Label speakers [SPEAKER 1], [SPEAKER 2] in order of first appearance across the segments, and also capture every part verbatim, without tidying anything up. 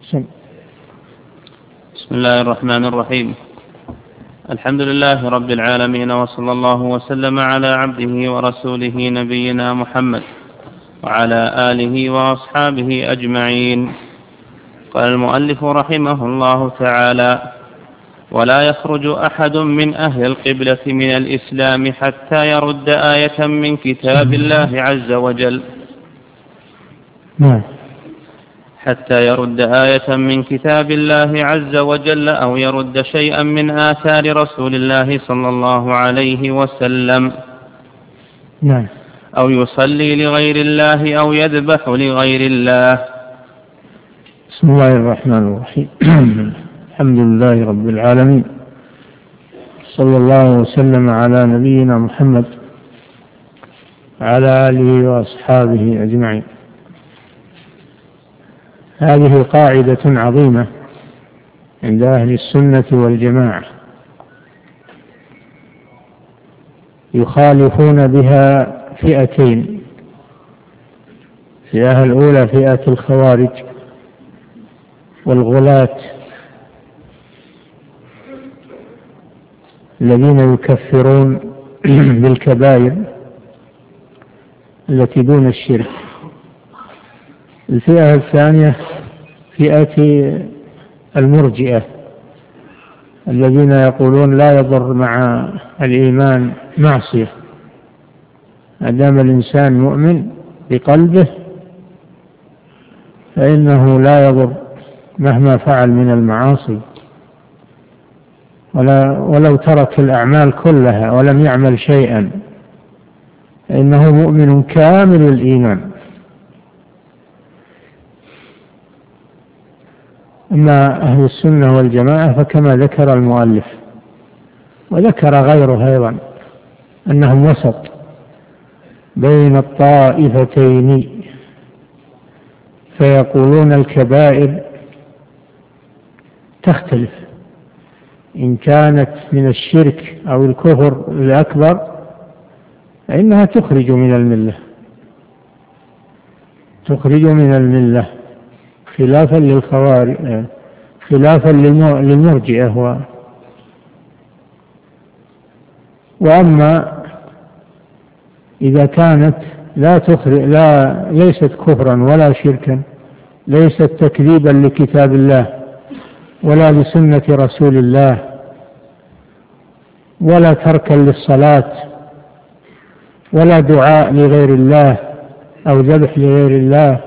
[SPEAKER 1] بسم الله الرحمن الرحيم. الحمد لله رب العالمين، وصلى الله وسلم على عبده ورسوله نبينا محمد وعلى آله وأصحابه أجمعين. قال المؤلف رحمه الله تعالى: ولا يخرج أحد من أهل القبلة من الإسلام حتى يرد آية من كتاب الله عز وجل حتى يرد آية من كتاب الله عز وجل أو يرد شيئا من آثار رسول الله صلى الله عليه وسلم،
[SPEAKER 2] نعم.
[SPEAKER 1] أو يصلي لغير الله أو يذبح لغير الله.
[SPEAKER 2] بسم الله الرحمن الرحيم. الحمد لله رب العالمين، صلى الله وسلم على نبينا محمد وعلى آله وأصحابه أجمعين. هذه قاعدة عظيمة عند أهل السنة والجماعة، يخالفون بها فئتين: الفئة الأولى فئة الخوارج والغلاة الذين يكفرون بالكبائر التي دون الشرك. الفئة الثانية فئة المرجئة الذين يقولون لا يضر مع الإيمان معصية، ما دام الإنسان مؤمن بقلبه فإنه لا يضر مهما فعل من المعاصي، ولا ولو ترك الأعمال كلها ولم يعمل شيئا فإنه مؤمن كامل الإيمان. أما أهل السنة والجماعة فكما ذكر المؤلف وذكر غيره أيضا أنهم وسط بين الطائفتين، فيقولون الكبائر تختلف، إن كانت من الشرك أو الكفر الأكبر فإنها تخرج من الملة تخرج من الملة خلافا للخوارج، خلافا للمرجئة. وأما إذا كانت لا تخرج، لا ليست كفرا ولا شركا، ليست تكذيبا لكتاب الله ولا لسنة رسول الله ولا تركا للصلاة ولا دعاء لغير الله أو ذبح لغير الله،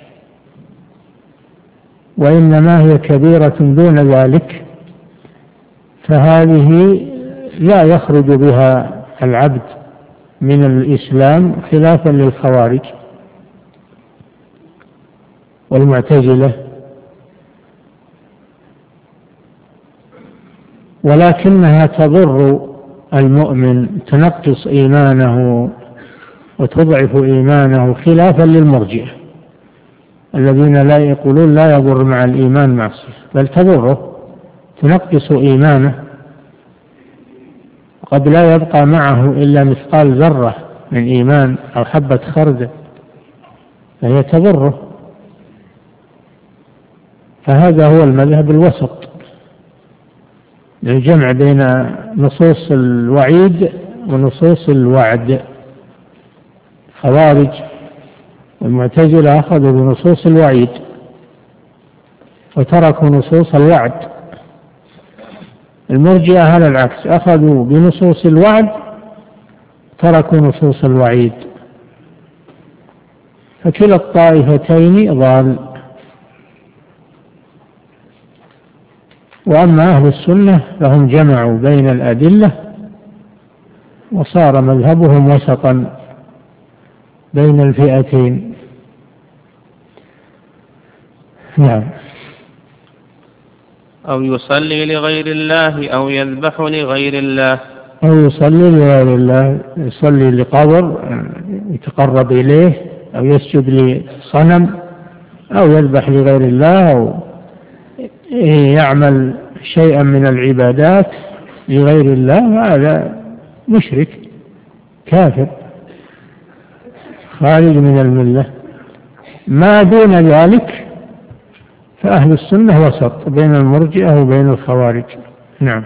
[SPEAKER 2] وإنما هي كبيرة دون ذلك، فهذه لا يخرج بها العبد من الإسلام خلافا للخوارج والمعتزلة. ولكنها تضر المؤمن، تنقص إيمانه وتضعف إيمانه خلافا للمرجئة الذين لا يقولون لا يضر مع الإيمان معصية، بل تضره، تنقص إيمانه، قد لا يبقى معه إلا مثقال ذرة من إيمان أو حبة خردل، فهي تضره. فهذا هو المذهب الوسط، الجمع بين نصوص الوعيد ونصوص الوعد. خوارج والمعتزلة أخذوا بنصوص الوعيد وتركوا نصوص الوعد، المرجئة على العكس، أخذوا بنصوص الوعد تركوا نصوص الوعيد، فكلا الطائفتين ضال. وأما أهل السنة فهم جمعوا بين الأدلة وصار مذهبهم وسطا بين الفئتين. نعم.
[SPEAKER 1] أو يصلي لغير الله أو يذبح لغير الله.
[SPEAKER 2] أو يصلي لغير الله، يصلي لقبر يتقرب إليه، أو يسجد لصنم، أو يذبح لغير الله، أو يعمل شيئا من العبادات لغير الله، هذا مشرك كافر خارج من الملة. ما دون ذلك فأهل السنة وسط بين المرجئة وبين الخوارج. نعم.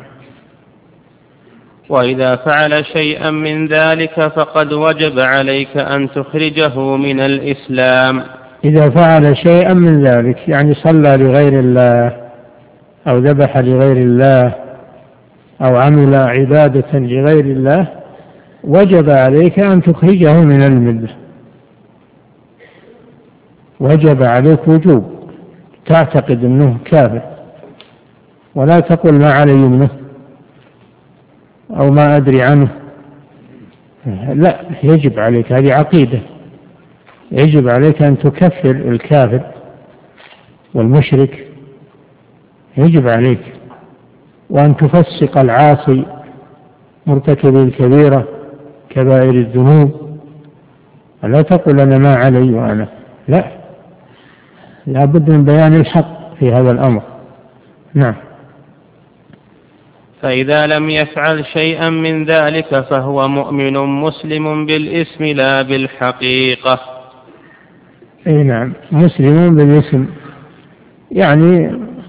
[SPEAKER 1] وإذا فعل شيئا من ذلك فقد وجب عليك أن تخرجه من الإسلام.
[SPEAKER 2] إذا فعل شيئا من ذلك يعني صلى لغير الله أو ذبح لغير الله أو عمل عبادة لغير الله وجب عليك أن تخرجه من الملة، وجب عليك وجوب، تعتقد أنه كافر ولا تقول ما علي منه أو ما أدري عنه، لا، يجب عليك، هذه عقيدة، يجب عليك أن تكفر الكافر والمشرك، يجب عليك، وأن تفسق العاصي مرتكب الكبيرة كبائر الذنوب، ولا تقول أنا ما علي وأنا لا، لا بد من بيان الحق في هذا الأمر. نعم.
[SPEAKER 1] فإذا لم يفعل شيئا من ذلك فهو مؤمن مسلم بالاسم لا بالحقيقة.
[SPEAKER 2] أي نعم، مسلم بالاسم، يعني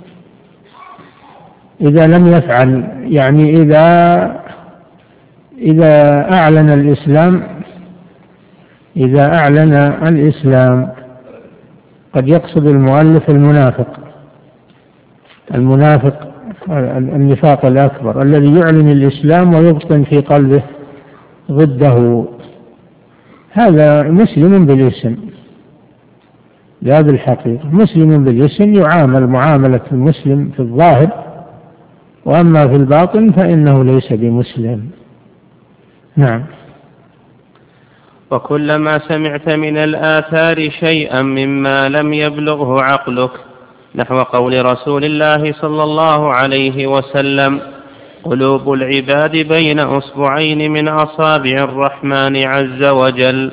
[SPEAKER 2] إذا لم يفعل، يعني إذا إذا أعلن الإسلام، إذا أعلن الإسلام قد يقصد المؤلف المنافق، المنافق النفاق الأكبر الذي يعلن الإسلام ويبطن في قلبه ضده، هذا مسلم بالاسم لا بالحقيقة. مسلم بالاسم يعامل معاملة المسلم في الظاهر، وأما في الباطن فإنه ليس بمسلم. نعم.
[SPEAKER 1] وكلما سمعت من الآثار شيئا مما لم يبلغه عقلك، نحو قول رسول الله صلى الله عليه وسلم: قلوب العباد بين أصبعين من أصابع الرحمن عز وجل،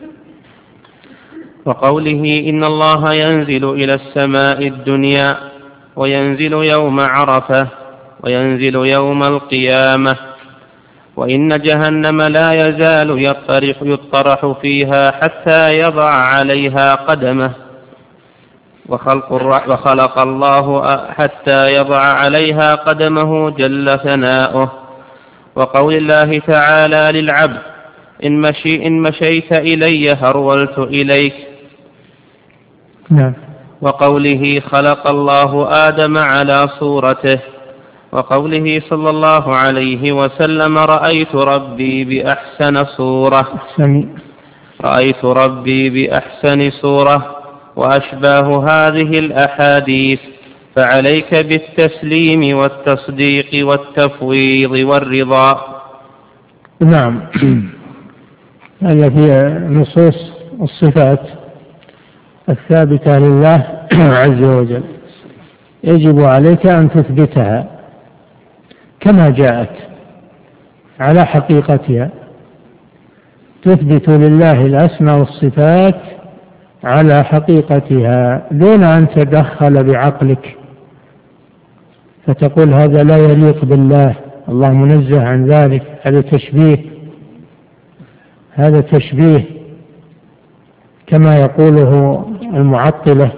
[SPEAKER 1] وقوله: إن الله ينزل إلى السماء الدنيا وينزل يوم عرفة وينزل يوم القيامة، وإن جهنم لا يزال يطرح, يطرح فيها حتى يضع عليها قدمه، وخلق, وخلق الله حتى يضع عليها قدمه جل ثناؤه، وقول الله تعالى للعبد: إن, مشي إن مشيت إلي هرولت إليك،
[SPEAKER 2] نعم.
[SPEAKER 1] وقوله: خلق الله آدم على صورته، وقوله صلى الله عليه وسلم: رأيت ربي بأحسن صورة رأيت ربي بأحسن صورة، وأشباه هذه الأحاديث. فعليك بالتسليم والتصديق والتفويض والرضا.
[SPEAKER 2] نعم. هذا في نصوص الصفات الثابتة لله عز وجل، يجب عليك أن تثبتها كما جاءت على حقيقتها، تثبت لله الأسماء والصفات على حقيقتها دون أن تدخل بعقلك فتقول هذا لا يليق بالله، الله منزه عن ذلك، هذا تشبيه، هذا تشبيه كما يقوله المعطلة،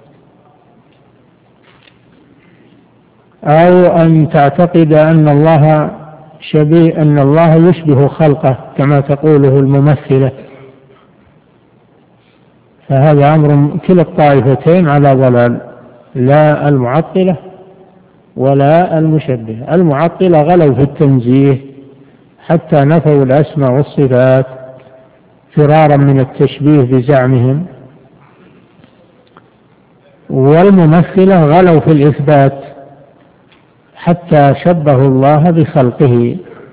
[SPEAKER 2] أو أن تعتقد أن الله شبيه، أن الله يشبه خلقه كما تقوله الممثلة، فهذا أمر كلا الطائفتين على ضلال، لا المعطلة ولا المشبه. المعطلة غلوا في التنزيه حتى نفوا الأسماء والصفات فرارا من التشبيه بزعمهم، والممثلة غلوا في الإثبات حتى شبهوا الله بخلقه،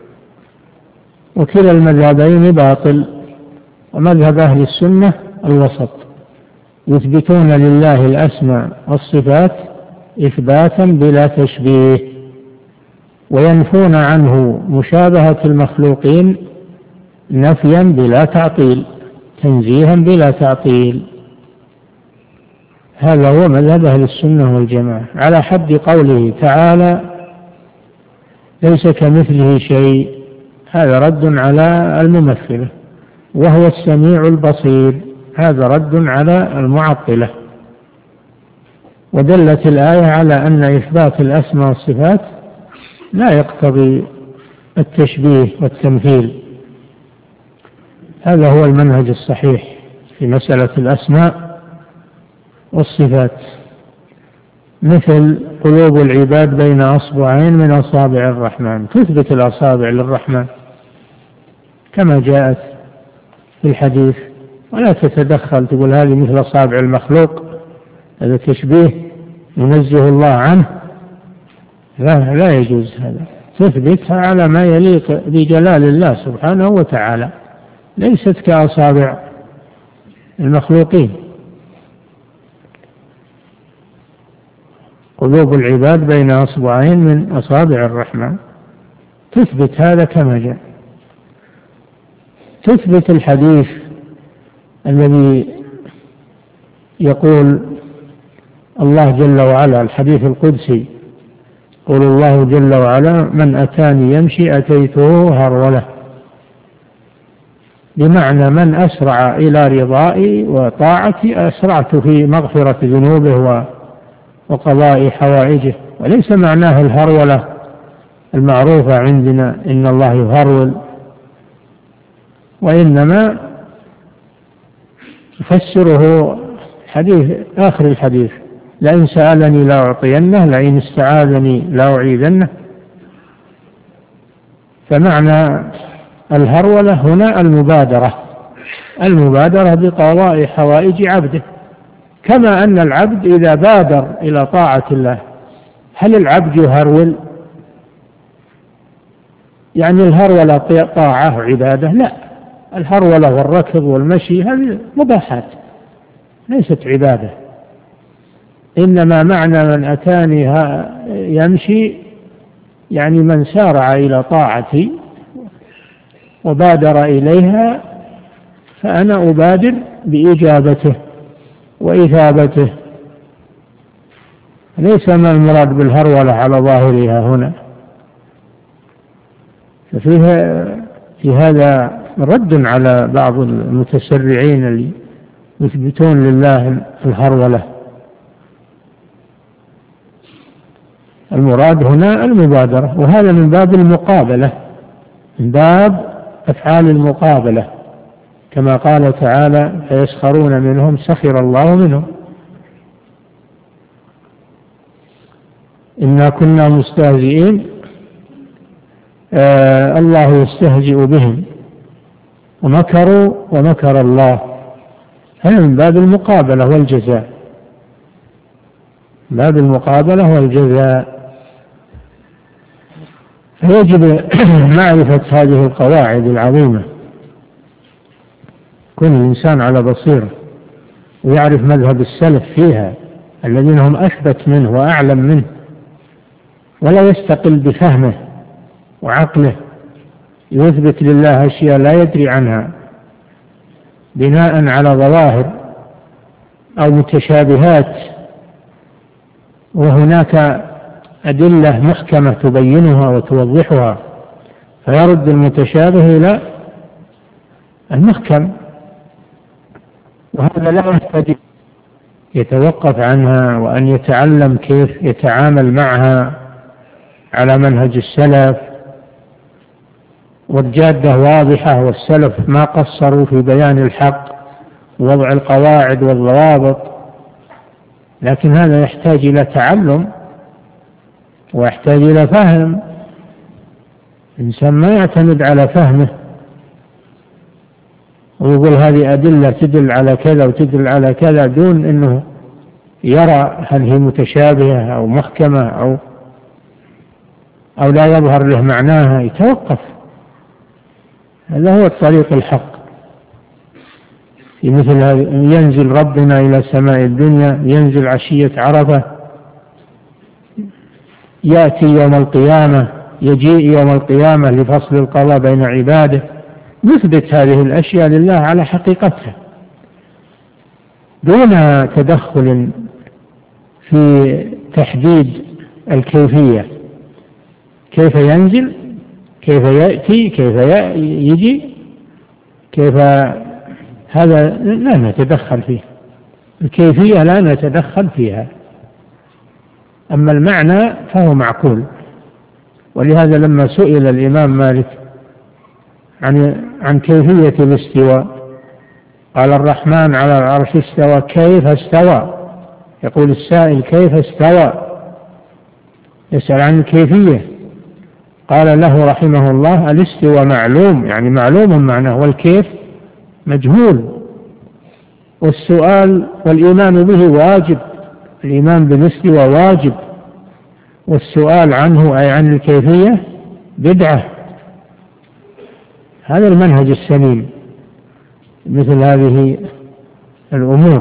[SPEAKER 2] وكلا المذهبين باطل. ومذهب أهل السنة الوسط، يثبتون لله الأسماء والصفات إثباتا بلا تشبيه، وينفون عنه مشابهة المخلوقين نفيا بلا تعطيل، تنزيها بلا تعطيل. هذا هو مذهب أهل السنة والجماعة، على حد قوله تعالى: ليس كمثله شيء، هذا رد على الممثلة، وهو السميع البصير، هذا رد على المعطلة. ودلت الآية على أن إثبات الأسماء والصفات لا يقتضي التشبيه والتمثيل. هذا هو المنهج الصحيح في مسألة الأسماء والصفات. مثل قلوب العباد بين أصبعين من أصابع الرحمن، تثبت الأصابع للرحمن كما جاءت في الحديث، ولا تتدخل تقول هذه مثل أصابع المخلوق، هذا تشبيه ينزه الله عنه، لا, لا يجوز هذا. تثبتها على ما يليق بجلال الله سبحانه وتعالى، ليست كأصابع المخلوقين. قلوب العباد بين أصبعين من أصابع الرحمن، تثبت هذا كما جاء. تثبت الحديث الذي يقول الله جل وعلا، الحديث القدسي، قول الله جل وعلا: من أتاني يمشي أتيته هرولة، بمعنى من أسرع إلى رضائي وطاعتي أسرعت في مغفرة ذنوبه وقضاء حوائجه. وليس معناه الهرولة المعروفة عندنا إن الله يهرول، وإنما يفسره حديث آخر الحديث: لئن سألني لأعطينه، لئن استعاذني لأعيذنه. فمعنى الهرولة هنا المبادرة، المبادرة بقضاء حوائج عبده، كما أن العبد إذا بادر إلى طاعة الله، هل العبد يهرول؟ يعني الهرولة طاعة عبادة؟ لا، الهرولة والركض والمشي هذه مباحات ليست عبادة. إنما معنى من أتاني يمشي يعني من سارع إلى طاعتي وبادر إليها، فأنا أبادر بإجابته وإثابته. ليس ما المراد بالهرولة على ظاهرها هنا. ففيها في هذا رد على بعض المتسرعين اللي يثبتون لله الهرولة. المراد هنا المبادرة، وهذا من باب المقابلة، من باب أفعال المقابلة، كما قال تعالى: فيسخرون منهم سخر الله منهم إنا كنا مستهزئين. آه الله يستهزئ بهم ومكروا ومكر الله. هذا من باب المقابلة والجزاء، باب المقابلة والجزاء. فيجب معرفة هذه القواعد العظيمة، كل إنسان على بصيرة ويعرف مذهب السلف فيها الذين هم أثبت منه وأعلم منه، ولا يستقل بفهمه وعقله يثبت لله أشياء لا يدري عنها بناء على ظواهر أو متشابهات، وهناك أدلة محكمة تبينها وتوضحها، فيرد المتشابه إلى المحكم، وهذا لا يحتاج يتوقف عنها وأن يتعلم كيف يتعامل معها على منهج السلف. والجادة واضحة، والسلف ما قصروا في بيان الحق ووضع القواعد والضوابط، لكن هذا يحتاج إلى تعلم ويحتاج إلى فهم. الإنسان ما يعتمد على فهمه ويقول هذه أدلة تدل على كذا وتدل على كذا دون أنه يرى هل هي متشابهة أو محكمة أو أو لا يظهر له معناها، يتوقف. هذا هو الطريق الحق. في مثل هذا ينزل ربنا إلى سماء الدنيا، ينزل عشية عرفة، يأتي يوم القيامة، يجيء يوم القيامة لفصل القضاء بين عباده. نثبت هذه الأشياء لله على حقيقتها دون تدخل في تحديد الكيفية، كيف ينزل، كيف يأتي، كيف يجي، كيف، هذا لا نتدخل فيه. الكيفية لا نتدخل فيها، أما المعنى فهو معقول. ولهذا لما سئل الإمام مالك عن عن كيفية الاستواء قال الرحمن على العرش استوى كيف استوى، يقول السائل كيف استوى، يسأل عن الكيفية. قال له رحمه الله الاستواء معلوم، يعني معلوم معناه، والكيف مجهول، والسؤال والإيمان به واجب، الإيمان بالاستواء واجب، والسؤال عنه أي عن الكيفية بدعة. هذا المنهج السليم مثل هذه الأمور.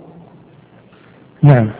[SPEAKER 2] نعم.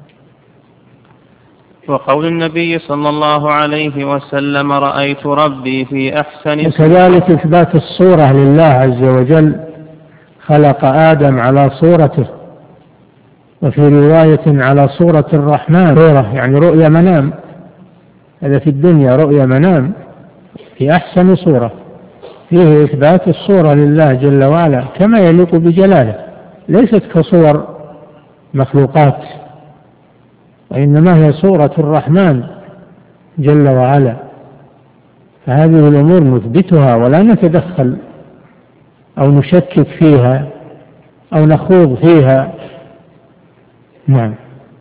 [SPEAKER 1] وقول النبي صلى الله عليه وسلم رأيت ربي في أحسن.
[SPEAKER 2] وكذلك إثبات الصورة لله عز وجل، خلق آدم على صورته، وفي رواية على صورة الرحمن، صورة يعني رؤيا منام، هذا في الدنيا رؤيا منام في أحسن صورة، فيه إثبات الصورة لله جل وعلا كما يليق بجلاله، ليست كصور مخلوقات، وإنما هي صورة الرحمن جل وعلا. فهذه الأمور نثبتها ولا نتدخل أو نشكك فيها أو نخوض فيها. نعم.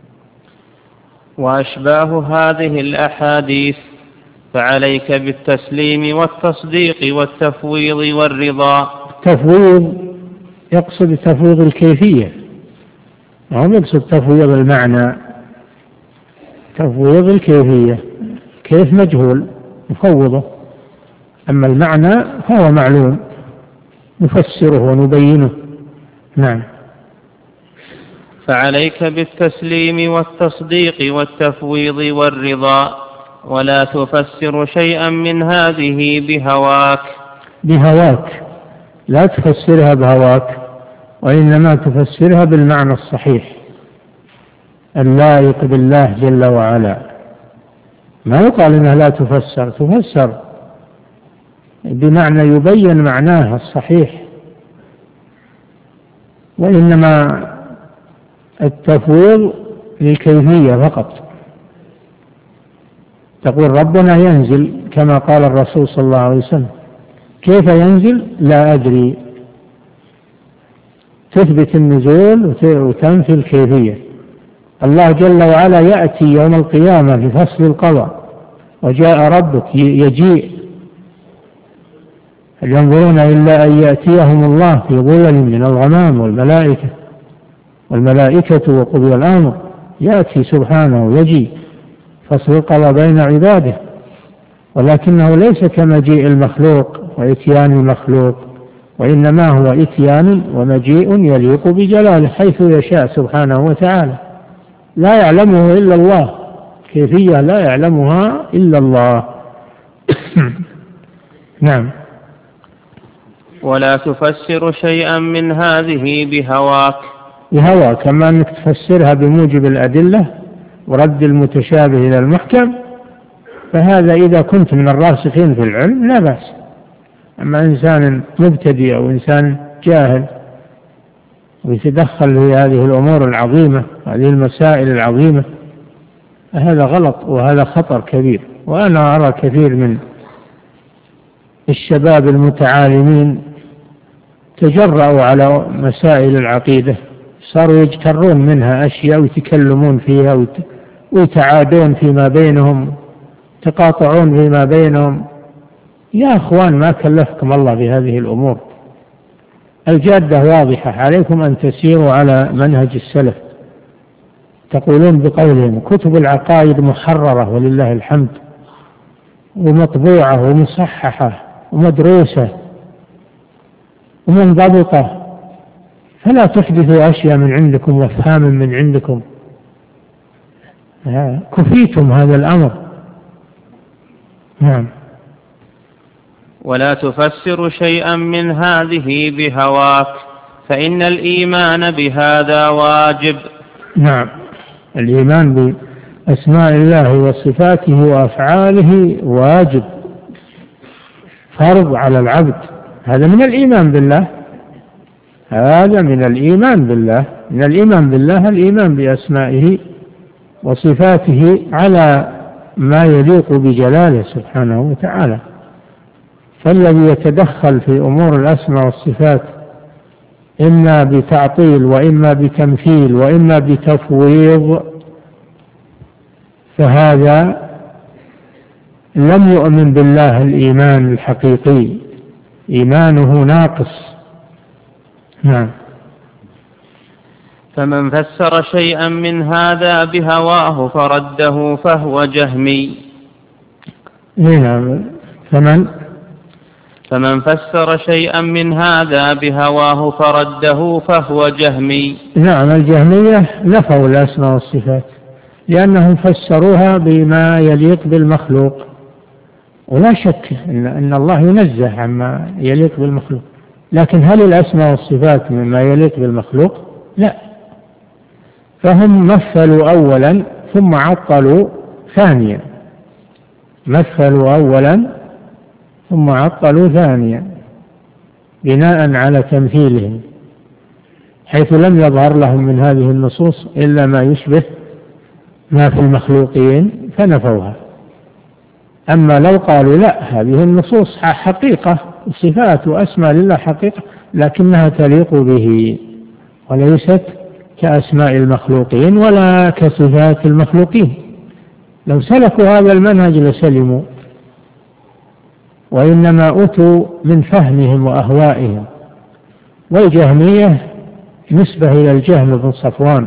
[SPEAKER 1] وأشباه هذه الأحاديث فعليك بالتسليم والتصديق والتفويض والرضا.
[SPEAKER 2] التفويض يقصد تفويض الكيفية، وهم يقصد تفويض المعنى، تفويض الكيفية، كيف مجهول نفوضه، أما المعنى فهو معلوم نفسره ونبينه. نعم.
[SPEAKER 1] فعليك بالتسليم والتصديق والتفويض والرضا، ولا تفسر شيئا من هذه بهواك.
[SPEAKER 2] بهواك لا تفسرها بهواك، وإنما تفسرها بالمعنى الصحيح اللائق بالله جل وعلا. ما يقال إنها لا تفسر، تفسر بمعنى يبين معناها الصحيح، وإنما التفويض للكيفية فقط. تقول ربنا ينزل كما قال الرسول صلى الله عليه وسلم، كيف ينزل لا أدري، تثبت النزول وتنفي الكيفية. الله جل وعلا يأتي يوم القيامة في فصل القضاء، وجاء ربك يجيء، هل ينظرون إلا أن يأتيهم الله في ظلل من الغمام والملائكة والملائكة وقضي الأمر، يأتي سبحانه يجيء فصل القضاء بين عباده، ولكنه ليس كمجيء المخلوق وإتيان المخلوق، وإنما هو إتيان ومجيء يليق بجلاله حيث يشاء سبحانه وتعالى، لا يعلمه إلا الله، كيفية لا يعلمها إلا الله. نعم.
[SPEAKER 1] ولا تفسر شيئا من هذه بهواك.
[SPEAKER 2] بهواك كما أنك تفسرها بموجب الأدلة ورد المتشابه إلى المحكم، فهذا إذا كنت من الراسخين في العلم لا بأس. أما إنسان مبتدئ أو إنسان جاهل ويتدخل في هذه الأمور العظيمة، هذه المسائل العظيمة، هذا غلط وهذا خطر كبير. وأنا أرى كثير من الشباب المتعالمين تجرأوا على مسائل العقيدة، صاروا يجترون منها أشياء ويتكلمون فيها ويتعادون فيما بينهم، تقاطعون فيما بينهم. يا أخوان ما كلفكم الله بهذه الأمور، الجادة واضحة، عليكم أن تسيروا على منهج السلف. تقولون بقولهم كتب العقائد محررة ولله الحمد، ومطبوعة ومصححة ومدروسة ومنضبطة، فلا تحدثوا أشياء من عندكم وافهام من عندكم، كفيتم هذا الأمر. نعم.
[SPEAKER 1] ولا تفسر شيئا من هذه بهواك، فإن الإيمان بهذا واجب.
[SPEAKER 2] نعم. الإيمان بأسماء الله وصفاته وأفعاله واجب، فرض على العبد، هذا من الإيمان بالله، هذا من الإيمان بالله، من الإيمان بالله الإيمان بأسمائه وصفاته على ما يليق بجلاله سبحانه وتعالى. فالذي يتدخل في أمور الأسماء والصفات إما بتعطيل وإما بتمثيل وإما بتفويض فهذا لم يؤمن بالله الإيمان الحقيقي، إيمانه ناقص. نعم.
[SPEAKER 1] فمن فسر شيئا من هذا بهواه فرده فهو جهمي.
[SPEAKER 2] نعم. فمن
[SPEAKER 1] فمن فسر شيئا من هذا بهواه فرده فهو جهمي.
[SPEAKER 2] نعم. الجهمية نفوا الأسماء والصفات لأنهم فسروها بما يليق بالمخلوق، ولا شك إن, إن الله ينزه عما يليق بالمخلوق، لكن هل الأسماء والصفات مما يليق بالمخلوق؟ لا. فهم مثلوا أولا ثم عطلوا ثانيا، مثلوا أولا ثم عطلوا ثانيا بناء على تمثيلهم، حيث لم يظهر لهم من هذه النصوص إلا ما يشبه ما في المخلوقين فنفوها. أما لو قالوا لا، هذه النصوص حقيقة، صفات وأسماء لله حقيقة، لكنها تليق به وليست كأسماء المخلوقين ولا كصفات المخلوقين، لو سلكوا هذا المنهج لسلموا، وإنما أتوا من فهمهم وأهوائهم. والجهمية نسبة إلى الجهم بن صفوان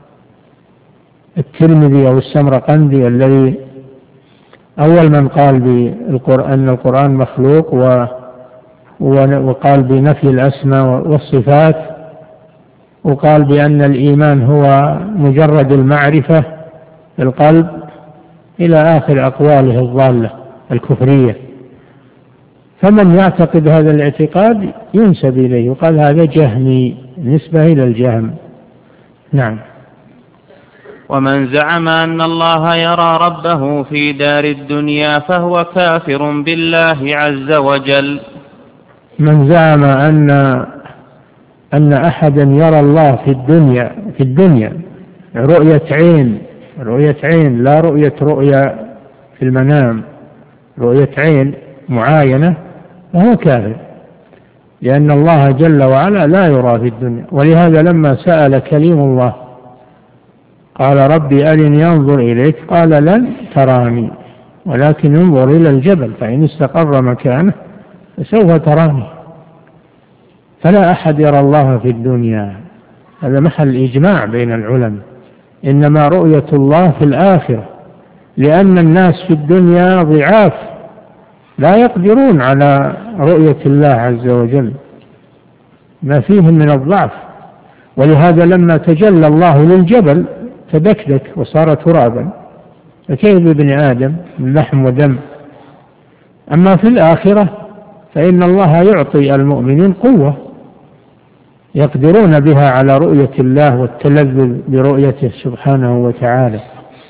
[SPEAKER 2] الترمذي أو السمرقندي الذي أول من قال بالقرآن أن القرآن مخلوق وقال بنفي الأسماء والصفات، وقال بأن الإيمان هو مجرد المعرفة في القلب، إلى آخر أقواله الضالة الكفرية. فمن يعتقد هذا الاعتقاد ينسب إليه وقال هذا جهمي، نسبة إلى الجهم. نعم.
[SPEAKER 1] ومن زعم أن الله يرى ربه في دار الدنيا فهو كافر بالله عز وجل.
[SPEAKER 2] من زعم أن أن أحدا يرى الله في الدنيا في الدنيا رؤية عين، رؤية عين لا رؤية رؤيا في المنام، رؤية عين معاينة، فهو كافر، لأن الله جل وعلا لا يرى في الدنيا. ولهذا لما سأل كليم الله قال ربي أرني ينظر إليك، قال لن تراني ولكن انظر إلى الجبل فإن استقر مكانه فسوف تراني. فلا أحد يرى الله في الدنيا، هذا محل إجماع بين العلماء، إنما رؤية الله في الآخرة، لأن الناس في الدنيا ضعاف لا يقدرون على رؤية الله عز وجل، ما فيهم من الضعف. ولهذا لما تجلى الله للجبل تدكدك وصار ترابا، فكيف بابن آدم من لحم ودم؟ أما في الآخرة فإن الله يعطي المؤمنين قوة يقدرون بها على رؤية الله والتلذذ برؤيته سبحانه وتعالى.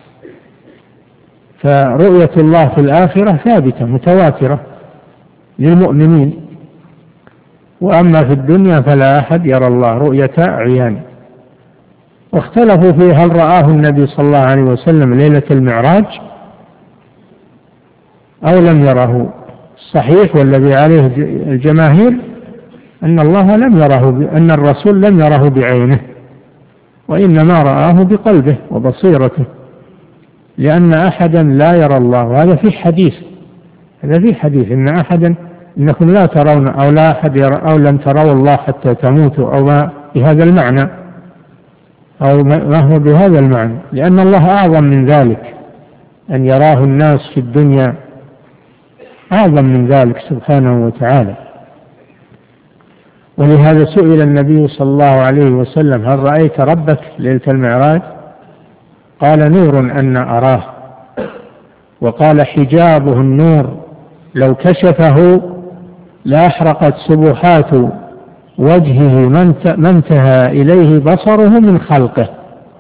[SPEAKER 2] فرؤية الله في الآخرة ثابتة متواترة للمؤمنين، وأما في الدنيا فلا أحد يرى الله رؤية عيان. واختلفوا في هل رآه النبي صلى الله عليه وسلم ليلة المعراج أو لم يره. الصحيح والذي عليه الجماهير أن الله لم يره، أن الرسول لم يره بعينه، وإنما رآه بقلبه وبصيرته، لأن أحدا لا يرى الله. هذا في حديث، هذا في حديث إن أحدا إنكم لا ترون أو لا أحد يرى أو لن تروا الله حتى تموتوا، أو ما بهذا المعنى، أو ما هو بهذا المعنى، لأن الله أعظم من ذلك، أن يراه الناس في الدنيا أعظم من ذلك سبحانه وتعالى. ولهذا سئل النبي صلى الله عليه وسلم هل رأيت ربك ليلة المعراج؟ قال نور أن أراه. وقال حجابه النور لو كشفه لأحرقت سبحات وجهه ما انتهى إليه بصره من خلقه.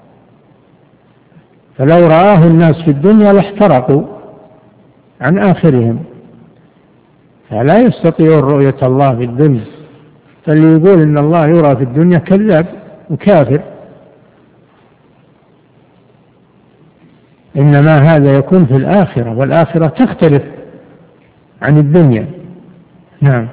[SPEAKER 2] فلو رآه الناس في الدنيا لاحترقوا عن آخرهم، فلا يستطيعون رؤية الله في الدنيا. فاللي يقول إن الله يرى في الدنيا كذاب وكافر. إنما هذا يكون في الآخرة، والآخرة تختلف عن الدنيا. نعم.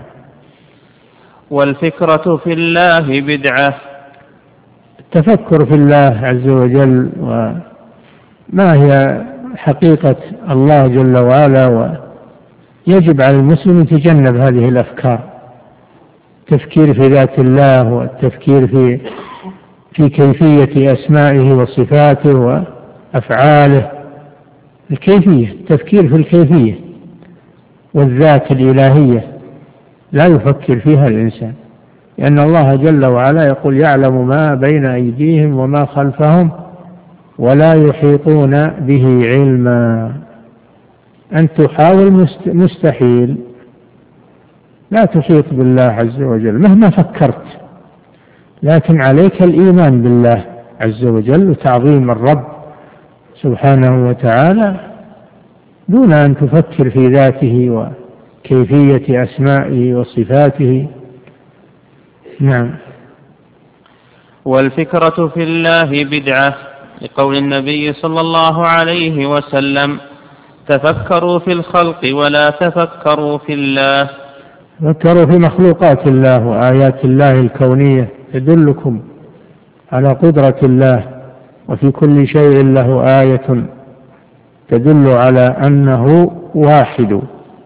[SPEAKER 1] والفكرة في الله بدعة.
[SPEAKER 2] التفكر في الله عز وجل وما هي حقيقة الله جل وعلا، ويجب على المسلم يتجنب هذه الأفكار، التفكير في ذات الله والتفكير في في كيفية أسمائه وصفاته وأفعاله. الكيفية، التفكير في الكيفية والذات الإلهية لا يفكر فيها الإنسان، لأن الله جل وعلا يقول يعلم ما بين أيديهم وما خلفهم ولا يحيطون به علما. أن تحاول مستحيل، لا تحيط بالله عز وجل مهما فكرت، لكن عليك الإيمان بالله عز وجل وتعظيم الرب سبحانه وتعالى دون أن تفكر في ذاته وكيفية أسمائه وصفاته. نعم.
[SPEAKER 1] والفكرة في الله بدعة، لقول النبي صلى الله عليه وسلم تفكروا في الخلق ولا تفكروا في الله.
[SPEAKER 2] تفكروا في مخلوقات الله وآيات الله الكونية تدلكم على قدرة الله، وفي كل شيء له آية تدل على أنه واحد.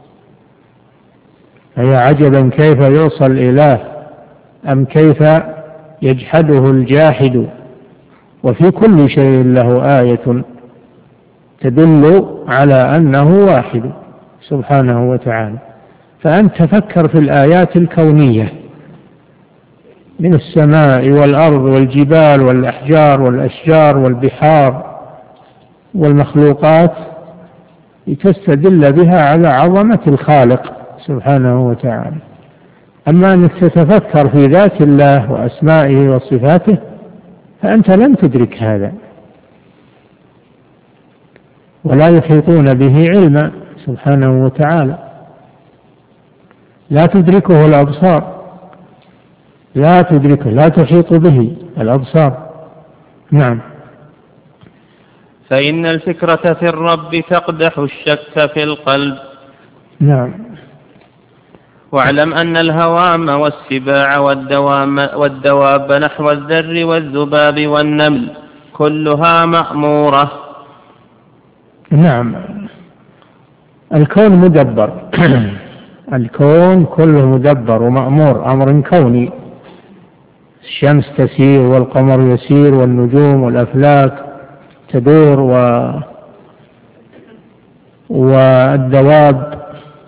[SPEAKER 2] فهي عجبا كيف يوصى الإله أم كيف يجحده الجاحد، وفي كل شيء له آية تدل على أنه واحد سبحانه وتعالى. فأنت تفكر في الآيات الكونية من السماء والأرض والجبال والأحجار والأشجار والبحار والمخلوقات لتستدل بها على عظمة الخالق سبحانه وتعالى. أما أنك تتفكر في ذات الله وأسمائه وصفاته فأنت لن تدرك هذا، ولا يحيطون به علما سبحانه وتعالى، لا تدركه الأبصار، لا تدركه، لا تحيط به الأبصار. نعم.
[SPEAKER 1] فإن الفكرة في الرب تقدح الشك في القلب.
[SPEAKER 2] نعم.
[SPEAKER 1] واعلم أن الهوام والسباع والدواب نحو الذر والذباب والنمل كلها مأمورة.
[SPEAKER 2] نعم. الكون مدبر الكون كله مدبر ومأمور أمر كوني. الشمس تسير والقمر يسير والنجوم والأفلاك تدور و... والدواب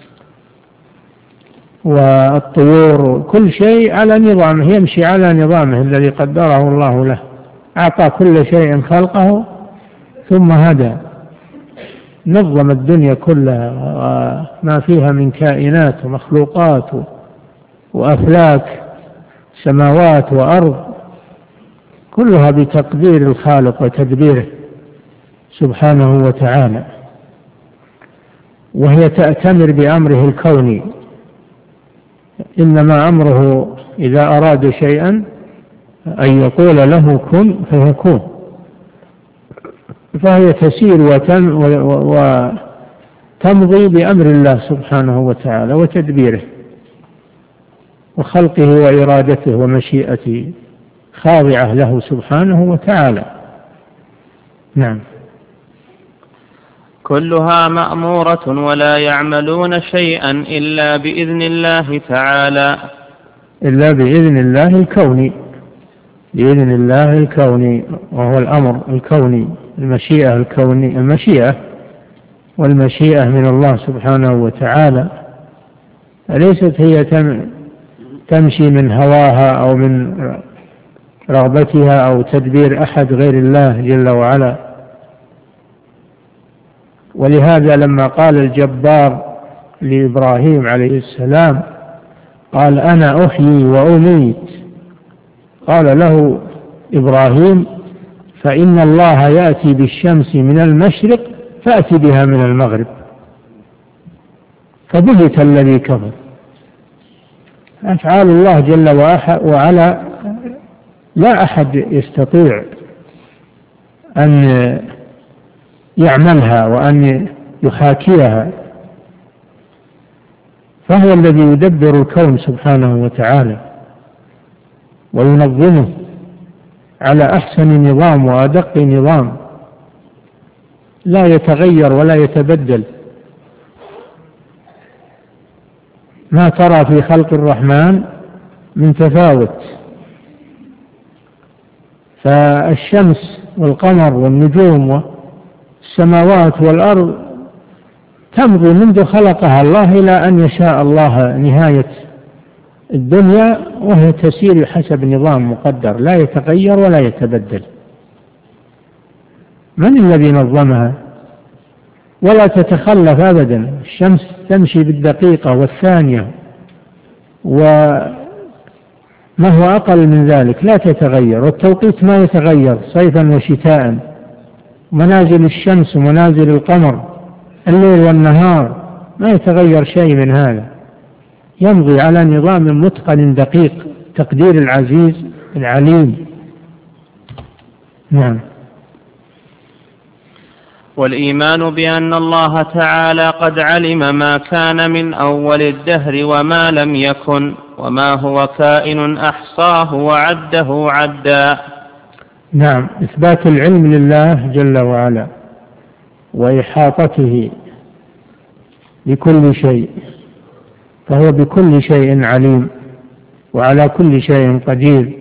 [SPEAKER 2] والطيور، كل شيء على نظامه، يمشي على نظامه الذي قدره الله له. أعطى كل شيء خلقه ثم هدى، نظم الدنيا كلها وما فيها من كائنات ومخلوقات وأفلاك، سماوات وأرض، كلها بتقدير الخالق وتدبيره سبحانه وتعالى، وهي تأتمر بأمره الكوني. إنما أمره إذا أراد شيئا أن يقول له كن فيكون، فهي تسير وتمضي بأمر الله سبحانه وتعالى وتدبيره وخلقه وإرادته ومشيئته، خاضعة له سبحانه وتعالى. نعم.
[SPEAKER 1] كلها مأمورة ولا يعملون شيئا إلا بإذن الله تعالى،
[SPEAKER 2] إلا بإذن الله الكوني، بإذن الله الكوني، وهو الأمر الكوني، المشيئة الكونية، المشيئة والمشيئة من الله سبحانه وتعالى، ليست هي تمشي من هواها أو من رغبتها أو تدبير أحد غير الله جل وعلا. ولهذا لما قال الجبار لإبراهيم عليه السلام قال أنا أحيي وأميت، قال له إبراهيم فإن الله يأتي بالشمس من المشرق فأتي بها من المغرب، فبهت الذي كفر. أفعال الله جل وعلا لا أحد يستطيع أن يعملها وأن يحاكيها، فهو الذي يدبر الكون سبحانه وتعالى وينظمه على أحسن نظام وأدق نظام لا يتغير ولا يتبدل. ما ترى في خلق الرحمن من تفاوت، فالشمس والقمر والنجوم والسماوات والأرض تمضي منذ خلقها الله إلى أن يشاء الله نهاية الدنيا، وهي تسير حسب نظام مقدر لا يتغير ولا يتبدل. من الذي نظمها؟ ولا تتخلف أبدا. الشمس تمشي بالدقيقة والثانية وما هو أقل من ذلك، لا تتغير، والتوقيت ما يتغير صيفا وشتاء، منازل الشمس ومنازل القمر، الليل والنهار، ما يتغير شيء من هذا، يمضي على نظام متقن دقيق، تقدير العزيز العليم. نعم.
[SPEAKER 1] والإيمان بأن الله تعالى قد علم ما كان من أول الدهر وما لم يكن وما هو كائن أحصاه وعده عدا.
[SPEAKER 2] نعم، إثبات العلم لله جل وعلا وإحاطته بكل شيء، فهو بكل شيء عليم وعلى كل شيء قدير،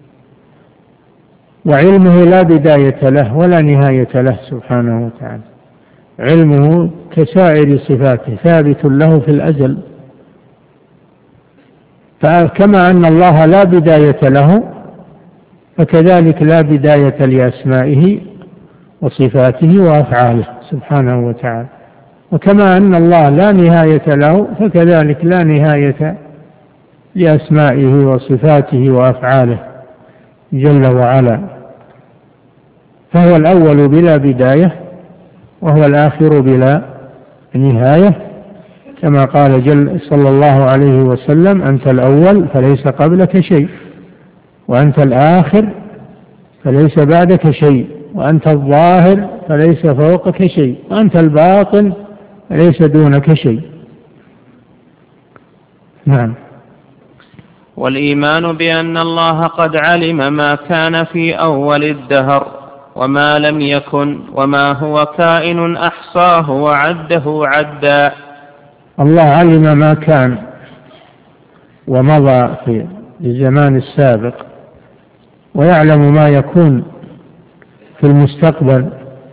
[SPEAKER 2] وعلمه لا بداية له ولا نهاية له سبحانه وتعالى. علمه كسائر صفاته ثابت له في الأزل، فكما أن الله لا بداية له فكذلك لا بداية لأسمائه وصفاته وأفعاله سبحانه وتعالى، وكما أن الله لا نهاية له فكذلك لا نهاية لأسمائه وصفاته وأفعاله جل وعلا. فهو الأول بلا بداية وهو الآخر بلا نهاية، كما قال جل صلى الله عليه وسلم: أنت الأول فليس قبلك شيء، وأنت الآخر فليس بعدك شيء، وأنت الظاهر فليس فوقك شيء، وأنت الباطن فليس دونك شيء. نعم.
[SPEAKER 1] والإيمان بأن الله قد علم ما كان في أول الدهر وما لم يكن وما هو كائن أحصاه وعده عدا.
[SPEAKER 2] الله علم ما كان ومضى في الزمان السابق، ويعلم ما يكون في المستقبل،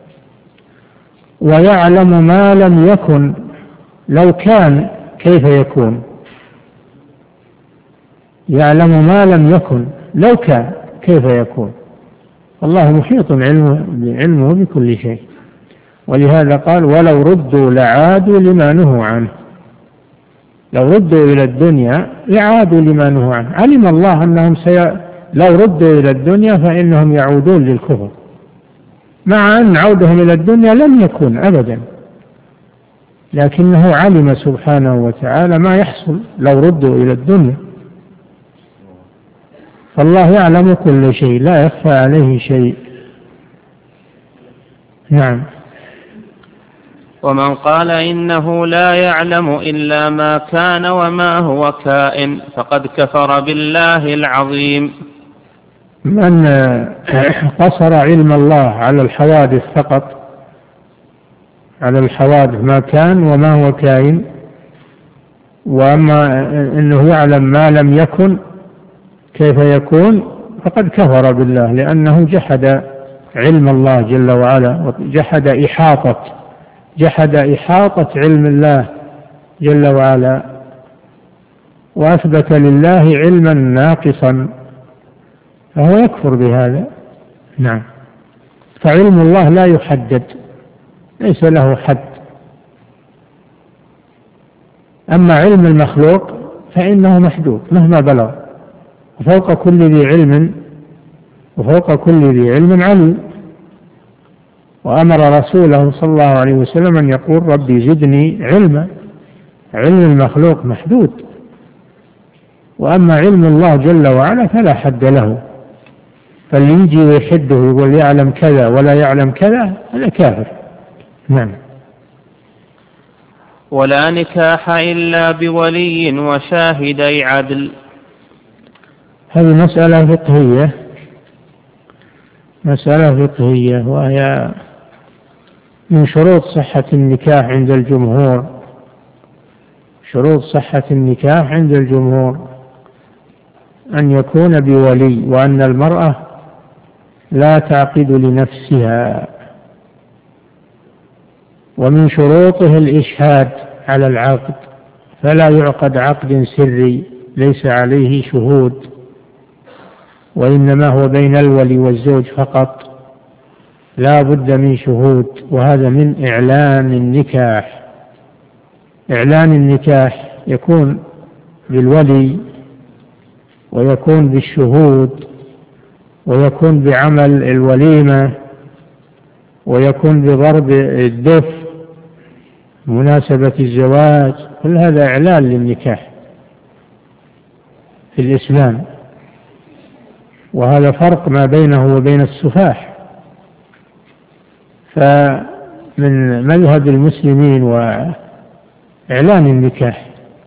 [SPEAKER 2] ويعلم ما لم يكن لو كان كيف يكون، يعلم ما لم يكن لو كان كيف يكون. الله محيط علمه, علمه بكل شيء، ولهذا قال: ولو ردوا لعادوا لما نهوا عنه. لو ردوا إلى الدنيا لعادوا لما نهوا عنه. علم الله أنهم سي... لو ردوا إلى الدنيا فإنهم يعودون للكفر، مع أن عودهم إلى الدنيا لم يكن أبدا، لكنه علم سبحانه وتعالى ما يحصل لو ردوا إلى الدنيا. فالله يعلم كل شيء، لا يخفى عليه شيء. نعم.
[SPEAKER 1] ومن قال إنه لا يعلم إلا ما كان وما هو كائن فقد كفر بالله العظيم.
[SPEAKER 2] من قصر علم الله على الحوادث فقط، على الحوادث ما كان وما هو كائن، وأما إنه يعلم ما لم يكن كيف يكون، فقد كفر بالله، لأنه جحد علم الله جل وعلا، وجحد إحاطة جحد إحاطة علم الله جل وعلا، وأثبت لله علما ناقصا، فهو يكفر بهذا. نعم. فعلم الله لا يحدد، ليس له حد. أما علم المخلوق فإنه محدود مهما بلغ، وفوق كل ذي علم وفوق كل ذي علم عليم. وأمر رسوله صلى الله عليه وسلم أن يقول: ربي زدني علما. علم المخلوق محدود، وأما علم الله جل وعلا فلا حد له. فاللي يجي ويحده يقول يعلم كذا ولا يعلم كذا، هذا كافر. نعم.
[SPEAKER 1] ولا نكاح إلا بولي وشاهدي عدل.
[SPEAKER 2] هذه مسألة فقهية مسألة فقهية وهي من شروط صحة النكاح عند الجمهور. شروط صحة النكاح عند الجمهور أن يكون بولي، وأن المرأة لا تعقد لنفسها. ومن شروطه الإشهاد على العقد، فلا يعقد عقد سري ليس عليه شهود، وإنما هو بين الولي والزوج فقط، لا بد من شهود. وهذا من إعلان النكاح. إعلان النكاح يكون بالولي، ويكون بالشهود، ويكون بعمل الوليمة، ويكون بضرب الدف مناسبة الزواج. كل هذا إعلان للنكاح في الإسلام، وهذا فرق ما بينه وبين السفاح. فمن مذهب المسلمين وإعلان النكاح.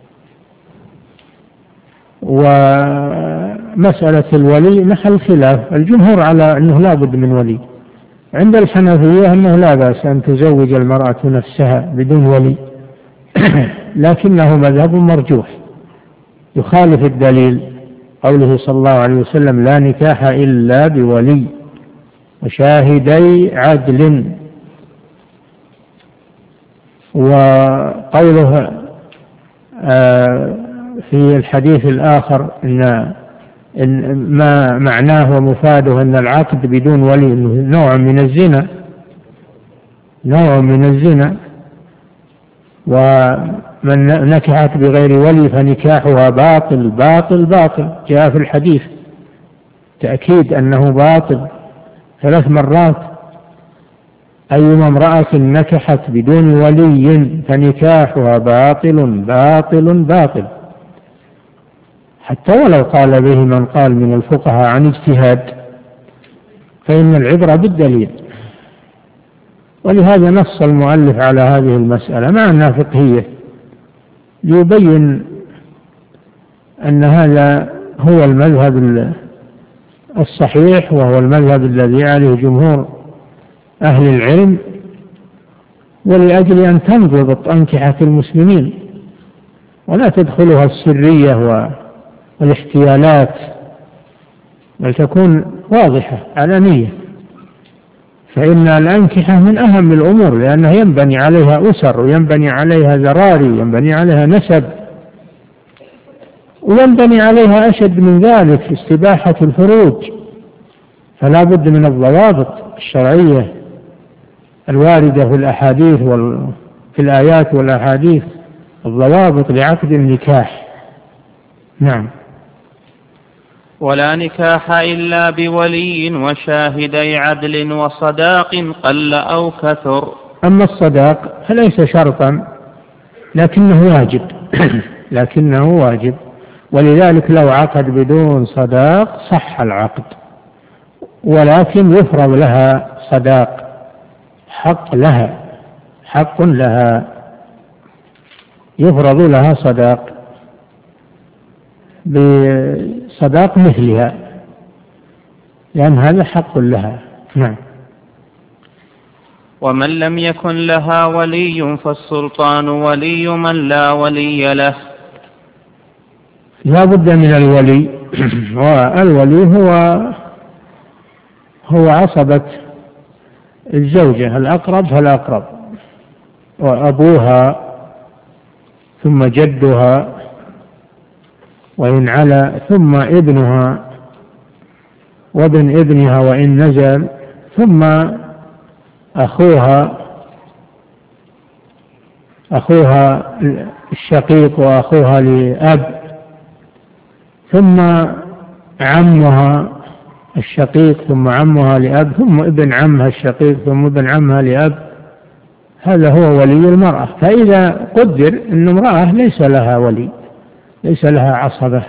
[SPEAKER 2] ومسألة الولي محل خلاف، الجمهور على أنه لا بد من ولي. عند الحنفية أنه لا بأس أن تزوج المرأة نفسها بدون ولي لكنه مذهب مرجوح يخالف الدليل، قوله صلى الله عليه وسلم: لا نكاح إلا بولي وشاهدي عدل. وقوله في الحديث الآخر إن إن ما معناه ومفاده أن العقد بدون ولي نوع من الزنا، نوع من الزنا. ومن نكحت بغير ولي فنكاحها باطل باطل باطل، جاء في الحديث تأكيد أنه باطل ثلاث مرات: أيما امرأة نكحت بدون ولي فنكاحها باطل باطل باطل، حتى ولو قال به من قال من الفقهاء عن اجتهاد، فإن العبرة بالدليل. ولهذا نص المؤلف على هذه المسألة مع أنها فقهية، ليبين أن هذا هو المذهب الصحيح، وهو المذهب الذي عليه جمهور أهل العلم، ولأجل أن تنضبط أنكحة المسلمين ولا تدخلها السرية والاحتيالات، بل تكون واضحة علنية. فإن الأنكحة من أهم الأمور، لأنها ينبني عليها أسر، وينبني عليها ذراري، وينبني عليها نسب، وينبني عليها أشد من ذلك استباحة الفروج. فلا بد من الضوابط الشرعية الواردة في الأحاديث وفي الآيات والأحاديث، الضوابط لعقد النكاح. نعم.
[SPEAKER 1] ولا نكاح إلا بولي وشاهدي عدل وصداق قل أو كثر.
[SPEAKER 2] أما الصداق فليس شرطا لكنه واجب لكنه واجب، ولذلك لو عقد بدون صداق صح العقد، ولكن يفرض لها صداق، حق لها حق لها يفرض لها صداق بصداق مثلها، لأن هذا حق لها. نعم.
[SPEAKER 1] ومن لم يكن لها ولي فالسلطان ولي من لا ولي له.
[SPEAKER 2] لا بد من الولي والولي هو هو عصبة الزوجة، الأقرب فالأقرب، وأبوها ثم جدها، وإن علا ثم ابنها وابن ابنها وإن نزل، ثم أخوها أخوها الشقيق وأخوها لأب، ثم عمها الشقيق، ثم عمها لأب، ثم ابن عمها الشقيق، ثم ابن عمها لأب. هذا هو ولي المرأة. فإذا قدر أن امرأة ليس لها ولي، ليس لها عصبة،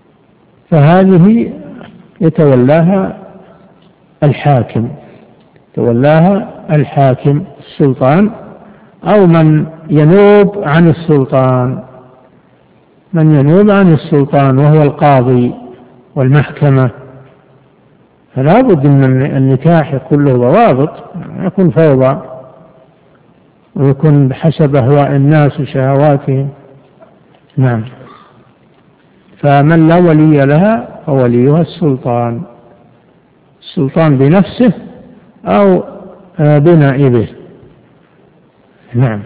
[SPEAKER 2] فهذه يتولاها الحاكم تولاها الحاكم السلطان أو من ينوب عن السلطان، من ينوب عن السلطان وهو القاضي والمحكمة. فلا بد من النكاح يكون له ضوابط، يكون فوضى ويكون بحسب أهواء الناس وشهواتهم. نعم. فمن لا ولي لها فوليها السلطان، السلطان بنفسه أو بنائبه. نعم.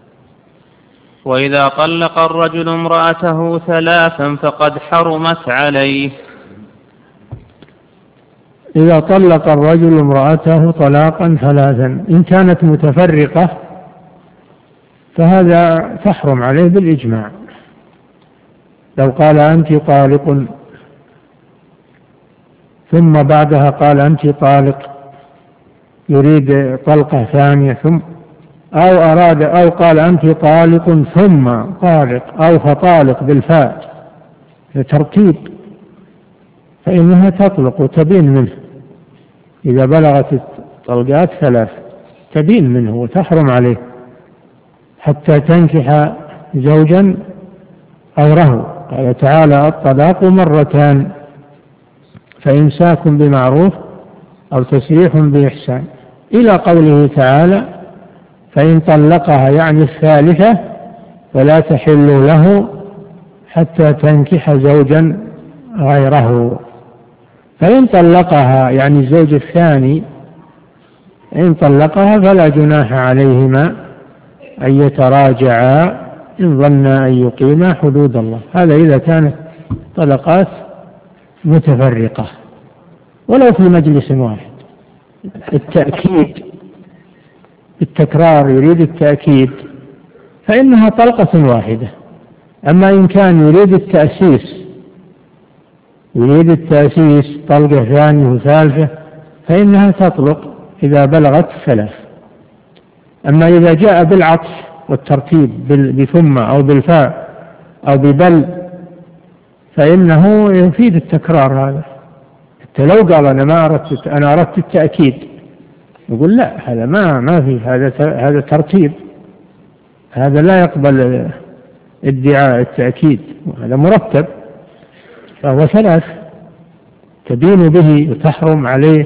[SPEAKER 1] وإذا طلق الرجل امرأته ثلاثا فقد حرمت عليه.
[SPEAKER 2] إذا طلق الرجل امرأته طلاقا ثلاثا إن كانت متفرقة فهذا تحرم عليه بالإجماع. لو قال أنت طالق ثم بعدها قال أنت طالق يريد طلقة ثانية، ثم أو أراد أو قال أنت طالق ثم طالق أو فطالق بالفاء ترتيب، فإنها تطلق وتبين منه. إذا بلغت الطلقات ثلاث تبين منه وتحرم عليه حتى تنكح زوجا غيره. قال تعالى الطلاق مرتان فإمساك بمعروف أو تسريح بإحسان، إلى قوله تعالى فإن طلقها يعني الثالثة فلا تحل له حتى تنكح زوجا غيره. فإن طلقها يعني الزوج الثاني إن طلقها فلا جناح عليهما أن يتراجعا إن ظنا أن يقيما حدود الله. هذا إذا كانت طلقات متفرقة ولو في مجلس واحد. التأكيد التكرار يريد التأكيد فإنها طلقة واحدة. أما إن كان يريد التأسيس يريد التأسيس طلقة ثانية وثالثة فإنها تطلق إذا بلغت ثلاث. أما إذا جاء بالعطف والترتيب بثم أو بالفاء أو ببل فإنه يفيد التكرار. هذا حتى لو قال أنا ما أردت أنا أردت التأكيد يقول لا هذا ما ما في هذا هذا ترتيب، هذا لا يقبل ادعاء التأكيد، هذا مرتب فهو ثلاث تبين به وتحرم عليه.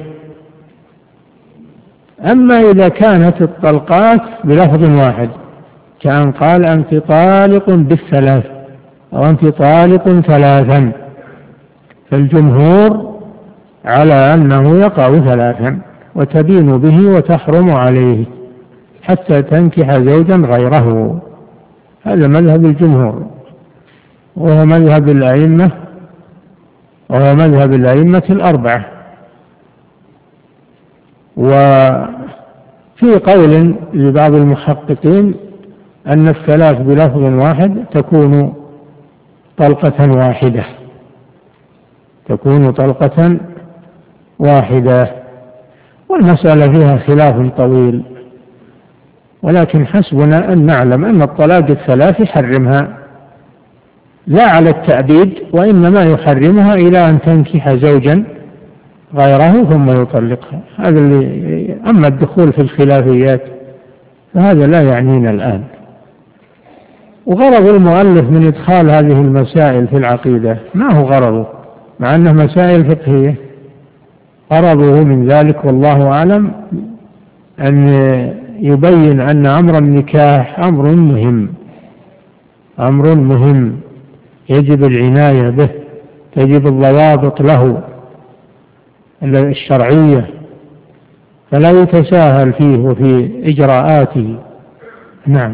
[SPEAKER 2] أما إذا كانت الطلقات بلفظ واحد كأن قال أنت طالق بالثلاث أو أنت طالق ثلاثا فالجمهور على أنه يقع ثلاثا وتبين به وتحرم عليه حتى تنكح زوجا غيره. هذا مذهب الجمهور وهو مذهب الأئمة وهو مذهب الأئمة الأربعة. وفي قول لبعض المحققين أن الثلاث بلفظ واحد تكون طلقة واحدة تكون طلقة واحدة والمسألة فيها خلاف طويل، ولكن حسبنا أن نعلم أن الطلاق الثلاث يحرمها لا على التأبيد وإنما يحرمها إلى أن تنكح زوجا غيره ثم يطلقها. هذا اللي أما الدخول في الخلافيات فهذا لا يعنينا الآن. وغرض المؤلف من إدخال هذه المسائل في العقيدة ما هو غرضه مع أنها مسائل فقهية، غرضه من ذلك والله أعلم أن يبين أن أمر النكاح أمر مهم أمر مهم يجب العناية به، تجب الضوابط له الشرعية فلا يتساهل فيه وفي إجراءاته. نعم.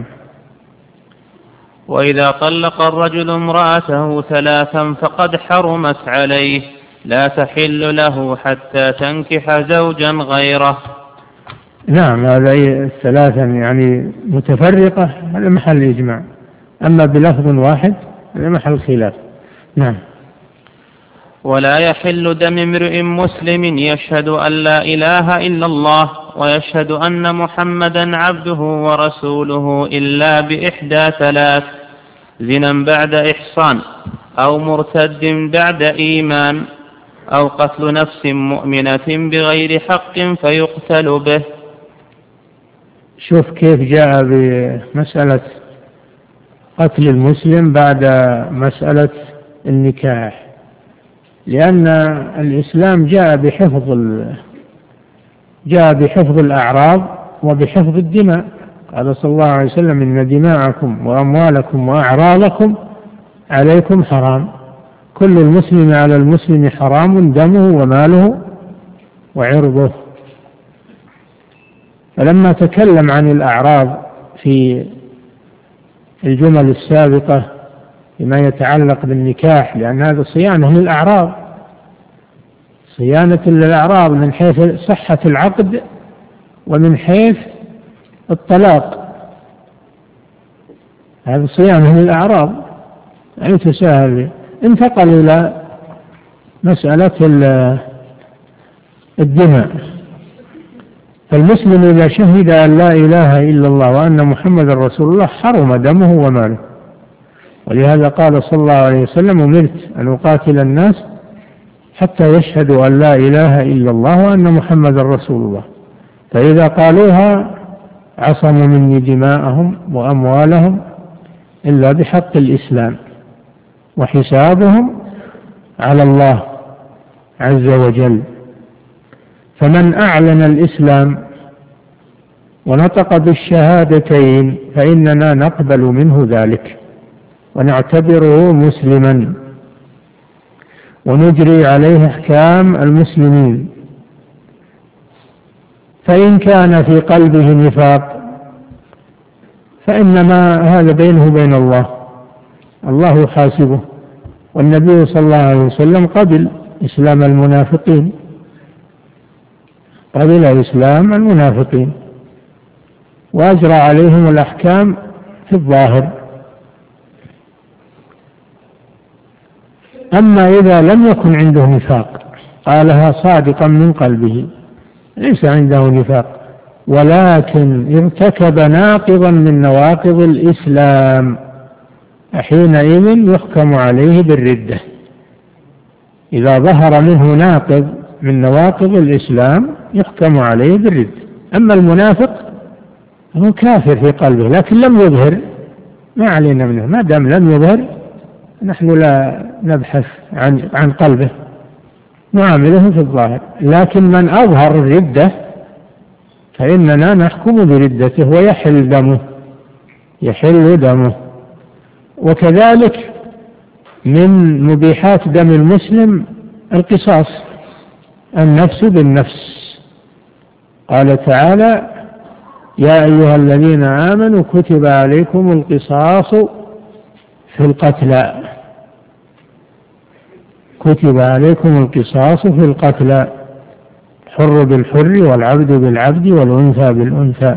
[SPEAKER 1] وإذا طلق الرجل امرأته ثلاثا فقد حرمت عليه لا تحل له حتى تنكح زوجا غيره.
[SPEAKER 2] نعم هذا الثلاثا يعني متفرقة هذا محل إجماع، أما بلفظ واحد هذا محل خلاف. نعم.
[SPEAKER 1] ولا يحل دم امرئ مسلم يشهد أن لا إله إلا الله ويشهد أن محمدا عبده ورسوله إلا بإحدى ثلاث: زنا بعد إحصان أو مرتد بعد إيمان أو قتل نفس مؤمنة بغير حق فيقتل به.
[SPEAKER 2] شوف كيف جاء بمسألة قتل المسلم بعد مسألة النكاح، لأن الإسلام جاء بحفظ جاء بحفظ الأعراض وبحفظ الدماء. قال صلى الله عليه وسلم: إن دماءكم وأموالكم وأعراضكم عليكم حرام، كل المسلم على المسلم حرام، دمه وماله وعرضه. فلما تكلم عن الأعراض في الجمل السابقة فيما يتعلق بالنكاح، لأن هذا صيانة للأعراض، صيانة للأعراض من حيث صحة العقد ومن حيث الطلاق، هذا صيانة للأعراض أي تساهل. انتقل إلى مسألة الدماء، فالمسلم إذا شهد أن لا إله إلا الله وأن محمد رسول الله حرم دمه وماله. ولهذا قال صلى الله عليه وسلم: أمرت أن أقاتل الناس حتى يشهدوا أن لا إله إلا الله وأن محمد رسول الله، فإذا قالوها عصموا مني دماءهم وأموالهم إلا بحق الإسلام، وحسابهم على الله عز وجل. فمن أعلن الإسلام ونطق بالشهادتين فإننا نقبل منه ذلك ونعتبره مسلما ونجري عليه أحكام المسلمين. فإن كان في قلبه نفاق فإنما هذا بينه وبين الله، الله يحاسبه. والنبي صلى الله عليه وسلم قبل إسلام المنافقين، قبل إسلام المنافقين وأجرى عليهم الأحكام في الظاهر. أما إذا لم يكن عنده نفاق قالها صادقا من قلبه، ليس عنده نفاق ولكن ارتكب ناقضا من نواقض الإسلام، حينئذ يحكم عليه بالردة. إذا ظهر منه ناقض من نواقض الإسلام يحكم عليه بالردة. أما المنافق هو كافر في قلبه لكن لم يظهر، ما علينا منه، ما دام لم يظهر نحن لا نبحث عن عن قلبه، نعامله في الظاهر. لكن من أظهر الردة فإننا نحكم بردته ويحل دمه، يحل دمه. وكذلك من مبيحات دم المسلم القصاص، النفس بالنفس. قال تعالى: يا أيها الذين آمنوا كتب عليكم القصاص في القتلى، كتب عليكم القصاص في القتلى، الحر بالحر والعبد بالعبد والأنثى بالأنثى،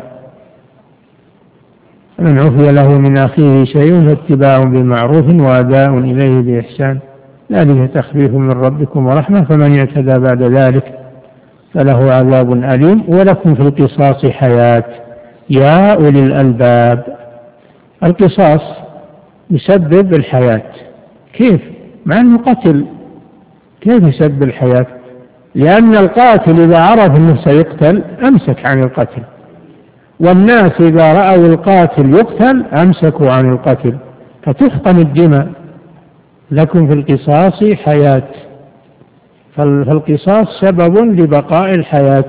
[SPEAKER 2] فمن عفي له من أخيه شيء فاتباع بمعروف وأداء إليه بإحسان، ذلك تخفيف من ربكم ورحمة، فمن يعتدى بعد ذلك فله عذاب أليم ولكم في القصاص حياة يا أولي الألباب. القصاص يسبب الحياة. كيف؟ مع أنه قتل، كيف يسبب الحياة؟ لأن القاتل إذا عرف أنه سيقتل أمسك عن القتل، والناس إذا رأوا القاتل يقتل أمسكوا عن القتل، فتحقن الدماء. لكم في القصاص حياة، فالقصاص سبب لبقاء الحياة.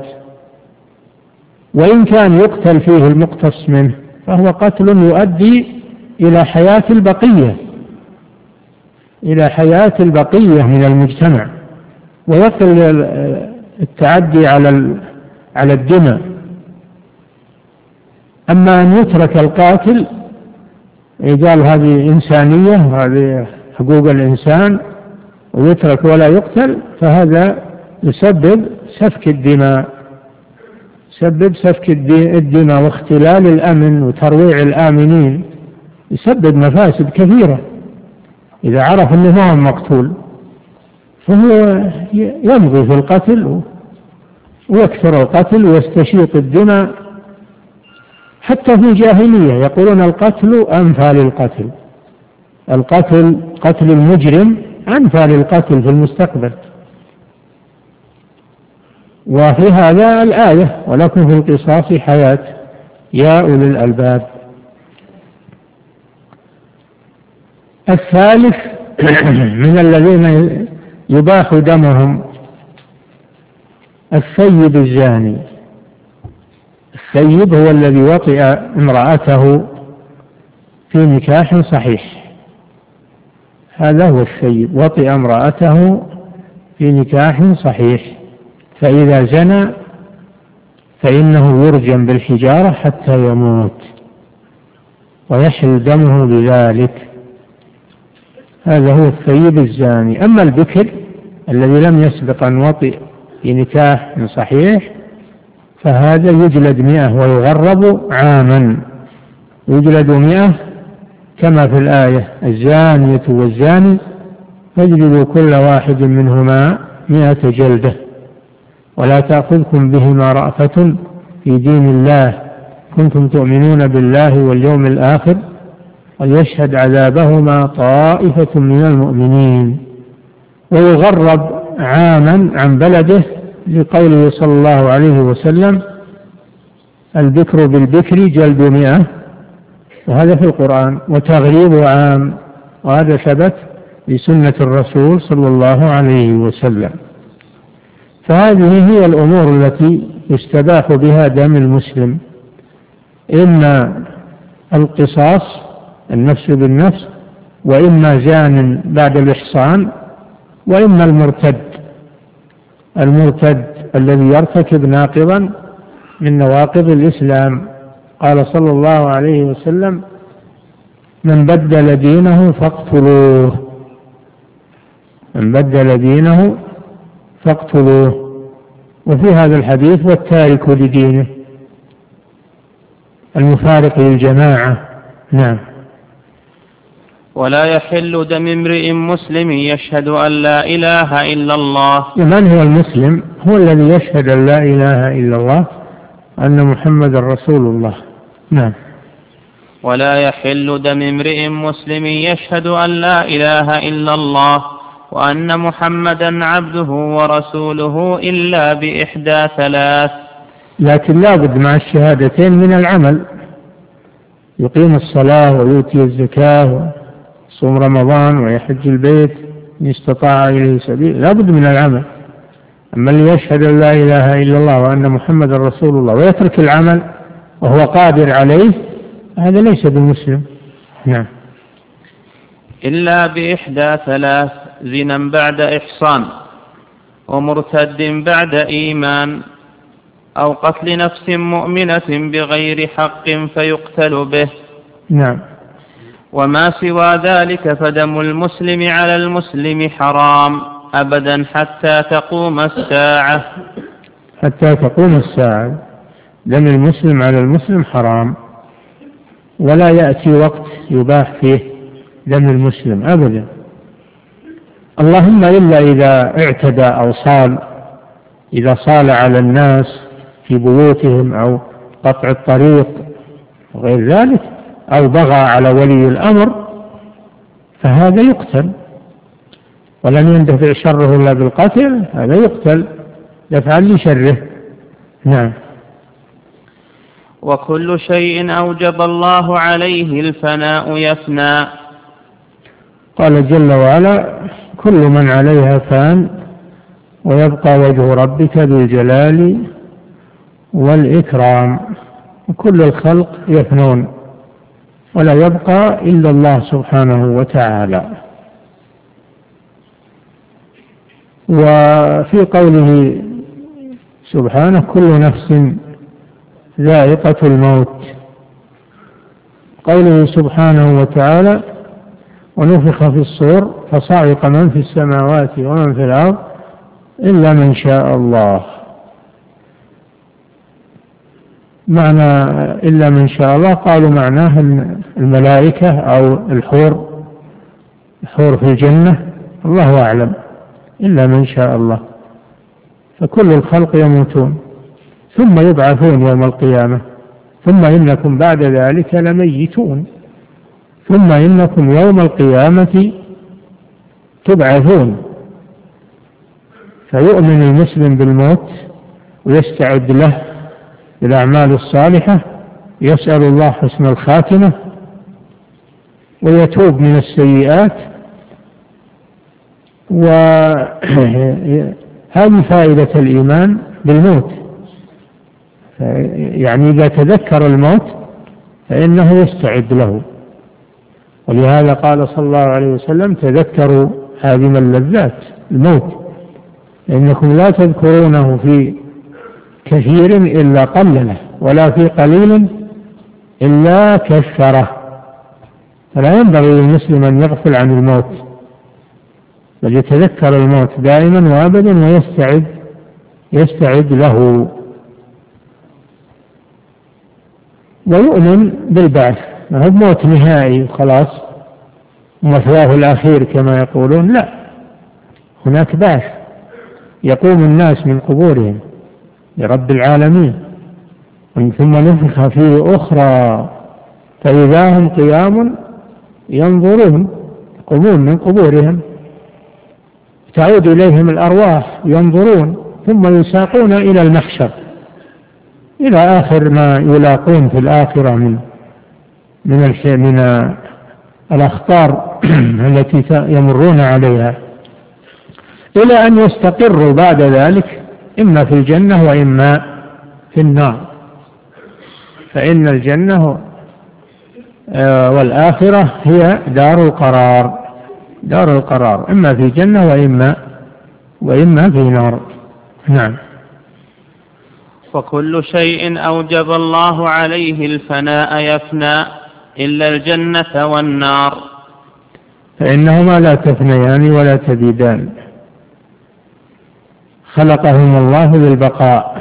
[SPEAKER 2] وإن كان يقتل فيه المقتص منه فهو قتل يؤدي إلى حياة البقية، إلى حياة البقية من المجتمع، ويقل التعدي على على الدماء. أما أن يترك القاتل يقال هذه إنسانية وهذه حقوق الإنسان ويترك ولا يقتل، فهذا يسبب سفك الدماء، يسبب سفك الدماء واختلال الأمن وترويع الآمنين، يسبب مفاسد كثيرة. إذا عرف أنه ما هو مقتول فهو يمضي في القتل ويكثر القتل ويستشيط الدماء. حتى في الجاهلية يقولون القتل أنفى للقتل، القتل قتل المجرم أنفى للقتل في المستقبل، وفي هذا الآية ولكم في القصاص حياة يا أولي الألباب. الثالث من الذين يباح دمهم الثيب الزاني. الثيب هو الذي وطئ امرأته في نكاح صحيح، هذا هو الثيب، وطئ امرأته في نكاح صحيح، فإذا زنى فإنه يرجم بالحجارة حتى يموت ويحل دمه بذلك، هذا هو الثيب الزاني. أما البكر الذي لم يسبق أن وطئ في نكاح صحيح فهذا يجلد مئة ويغرب عاما، يجلد مئة كما في الآية الزانية والزاني فاجلدوا كل واحد منهما مئة جلدة ولا تأخذكم بهما رأفة في دين الله كنتم تؤمنون بالله واليوم الآخر وليشهد عذابهما طائفة من المؤمنين. ويغرب عاما عن بلده لقوله صلى الله عليه وسلم البكر بالبكر جلد مئة، وهذا في القرآن، وتغريب عام، وهذا ثبت بسنة الرسول صلى الله عليه وسلم. فهذه هي الأمور التي يستباح بها دم المسلم، إما القصاص النفس بالنفس، وإما زان بعد الإحصان، وإما المرتد المرتد الذي يرتكب ناقضا من نواقض الإسلام. قال صلى الله عليه وسلم من بدل دينه فاقتلوه، من بدل دينه فاقتلوه. وفي هذا الحديث والتارك لدينه المفارق للجماعة. نعم.
[SPEAKER 1] ولا يحل دم امرئ مسلم يشهد أن لا إله إلا الله.
[SPEAKER 2] من هو المسلم؟ هو الذي يشهد أن لا إله إلا الله أن محمد رسول الله. نعم.
[SPEAKER 1] ولا يحل دم امرئ مسلم يشهد أن لا إله إلا الله وأن محمدا عبده ورسوله إلا بإحدى ثلاث.
[SPEAKER 2] لكن لا بد مع الشهادتين من العمل، يقيم الصلاة ويؤتي الزكاة ويصوم رمضان ويحج البيت إن استطاع إليه سبيل، لا بد من العمل. أما اللي يشهد أن لا إله إلا الله وأن محمد رسول الله ويترك العمل وهو قادر عليه هذا ليس بمسلم. نعم.
[SPEAKER 1] إلا بإحدى ثلاث: زنا بعد إحصان، ومرتد بعد إيمان، أو قتل نفس مؤمنة بغير حق فيقتل به.
[SPEAKER 2] نعم.
[SPEAKER 1] وما سوى ذلك فدم المسلم على المسلم حرام أبدا حتى تقوم الساعة.
[SPEAKER 2] حتى تقوم الساعة دم المسلم على المسلم حرام، ولا يأتي وقت يباح فيه دم المسلم أبدا، اللهم إلا إذا اعتدى أو صال، إذا صال على الناس في بيوتهم أو قطع الطريق وغير ذلك، أو بغى على ولي الأمر فهذا يقتل، ولن يندفع شره إلا بالقتل، هذا يقتل دفعا لشره. نعم.
[SPEAKER 1] وكل شيء أوجب الله عليه الفناء يفنى.
[SPEAKER 2] قال جل وعلا كل من عليها فان ويبقى وجه ربك ذو الجلال والإكرام. وكل الخلق يفنون ولا يبقى إلا الله سبحانه وتعالى. وفي قوله سبحانه كل نفس ذائقة الموت، قوله سبحانه وتعالى ونفخ في الصور فصعق من في السماوات ومن في الأرض إلا من شاء الله. معنى إلا من شاء الله قالوا معناه الملائكة أو الحور، الحور في الجنة، الله أعلم، إلا من شاء الله. فكل الخلق يموتون ثم يبعثون يوم القيامة، ثم إنكم بعد ذلك لميتون، ثم إنكم يوم القيامة تبعثون. فيؤمن المسلم بالموت ويستعد له بالأعمال الصالحة، يسأل الله حسن الخاتمة ويتوب من السيئات. وهذه فائدة الإيمان بالموت، يعني إذا تذكر الموت فإنه يستعد له. ولهذا قال صلى الله عليه وسلم: تذكروا هادم اللذات الموت، إنكم لا تذكرونه في كثير إلا قلله، ولا في قليل إلا كثره. فلا ينبغي للمسلم أن يغفل عن الموت، بل يتذكر الموت دائما وابدا ويستعد يستعد له، ويؤمن بالبعث. ما هو موت نهائي وخلاص مثواه الأخير كما يقولون، لا، هناك بعث، يقوم الناس من قبورهم لرب العالمين، ثم نفخ فيه أخرى فإذا هم قيام ينظرون، يقومون من قبورهم، تعود إليهم الأرواح ينظرون، ثم يساقون إلى المحشر، إلى آخر ما يلاقون في الآخرة من من من الأخطار التي يمرون عليها، إلى أن يستقروا بعد ذلك إما في الجنة وإما في النار. فإن الجنة والآخرة هي دار القرار، دار القرار، إما في جنة وإما وإما في نار. نعم.
[SPEAKER 1] وكل شيء أوجب الله عليه الفناء يفنى إلا الجنة والنار،
[SPEAKER 2] فإنهما لا تفنيان ولا تبيدان، خلقهم الله للبقاء.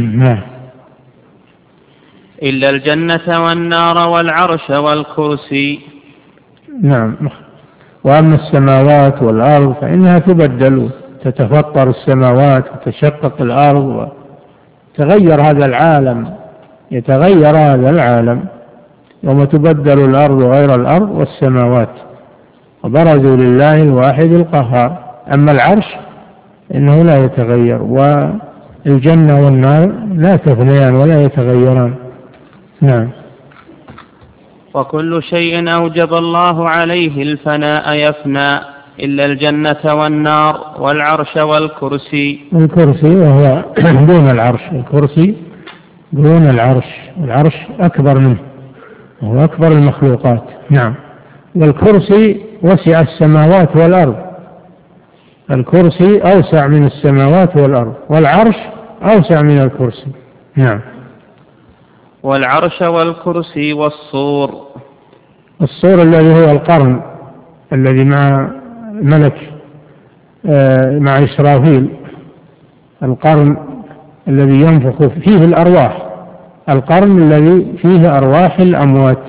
[SPEAKER 1] إلا الجنة والنار والعرش والكرسي.
[SPEAKER 2] نعم. وأما السماوات والأرض فإنها تبدل، تتفطر السماوات وتشقق الأرض وتغير هذا العالم، يتغير هذا العالم يوم تبدل الأرض غير الأرض والسماوات، وبرزوا لله الواحد القهار. أما العرش إنه لا يتغير، والجنة والنار لا تفنيان ولا يتغيران. نعم.
[SPEAKER 1] وكل شيء أوجب الله عليه الفناء يفنى إلا الجنة والنار والعرش والكرسي.
[SPEAKER 2] الكرسي وهو دون العرش، الكرسي دون العرش، العرش أكبر منه وهو أكبر المخلوقات. نعم. والكرسي وسع السماوات والأرض، الكرسي أوسع من السماوات والأرض، والعرش أوسع من الكرسي. نعم.
[SPEAKER 1] والعرش والكرسي والصور.
[SPEAKER 2] الصور الذي هو القرن الذي مع ملك مع إسرافيل، القرن الذي ينفخ فيه الأرواح، القرن الذي فيه أرواح الأموات،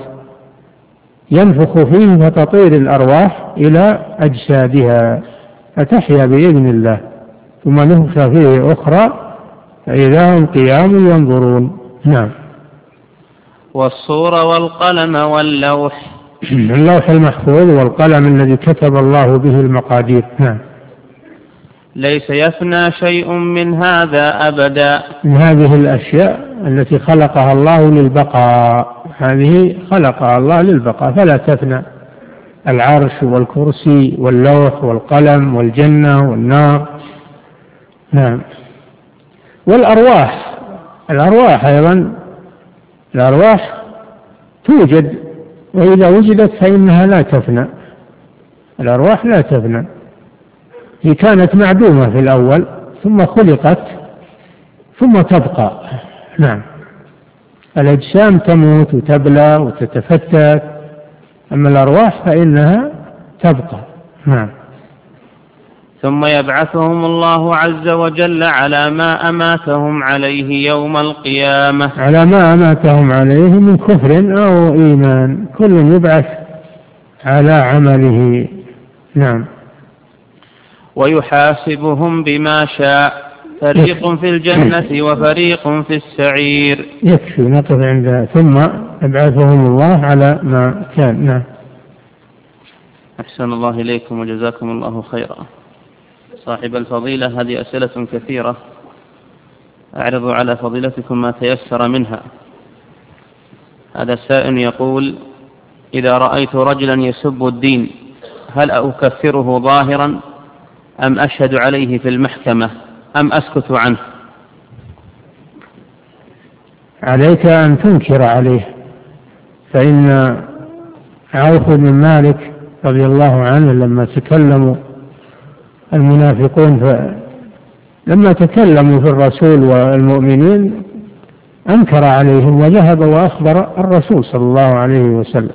[SPEAKER 2] ينفخ فيه فتطير الأرواح إلى أجسادها فتحيا بإذن الله، ثم نفخ فيه أخرى فإذا هم قيام ينظرون. نعم.
[SPEAKER 1] والصور والقلم واللوح.
[SPEAKER 2] اللوح المحفوظ والقلم الذي كتب الله به المقادير. نعم.
[SPEAKER 1] ليس يفنى شيء من هذا أبدا،
[SPEAKER 2] من هذه الأشياء التي خلقها الله للبقاء، هذه خلقها الله للبقاء فلا تفنى، العرش والكرسي واللوح والقلم والجنة والنار. نعم. والأرواح، الأرواح أيضا، الأرواح توجد، وإذا وجدت فإنها لا تفنى، الأرواح لا تفنى، هي كانت معدومة في الأول ثم خلقت ثم تبقى. نعم. الأجسام تموت وتبلى وتتفتت، أما الأرواح فإنها تبقى. نعم.
[SPEAKER 1] ثم يبعثهم الله عز وجل على ما أماتهم عليه يوم القيامة،
[SPEAKER 2] على ما أماتهم عليه من كفر أو إيمان، كل يبعث على عمله. نعم.
[SPEAKER 1] ويحاسبهم بما شاء، فريق في الجنة وفريق في السعير.
[SPEAKER 2] يكفي نقف عند ثم يبعثهم الله على ما كان. نعم.
[SPEAKER 1] أحسن الله إليكم وجزاكم الله خيرا. صاحب الفضيلة، هذه أسئلة كثيرة أعرض على فضيلتكم ما تيسر منها. هذا السائل يقول: إذا رأيت رجلا يسب الدين هل أكفره ظاهرا أم أشهد عليه في المحكمة أم أسكت عنه؟
[SPEAKER 2] عليك أن تنكر عليه، فإن عوف بن مالك رضي الله عنه لما تكلموا المنافقون لما تكلموا في الرسول والمؤمنين أنكر عليهم وذهب وأخبر الرسول صلى الله عليه وسلم.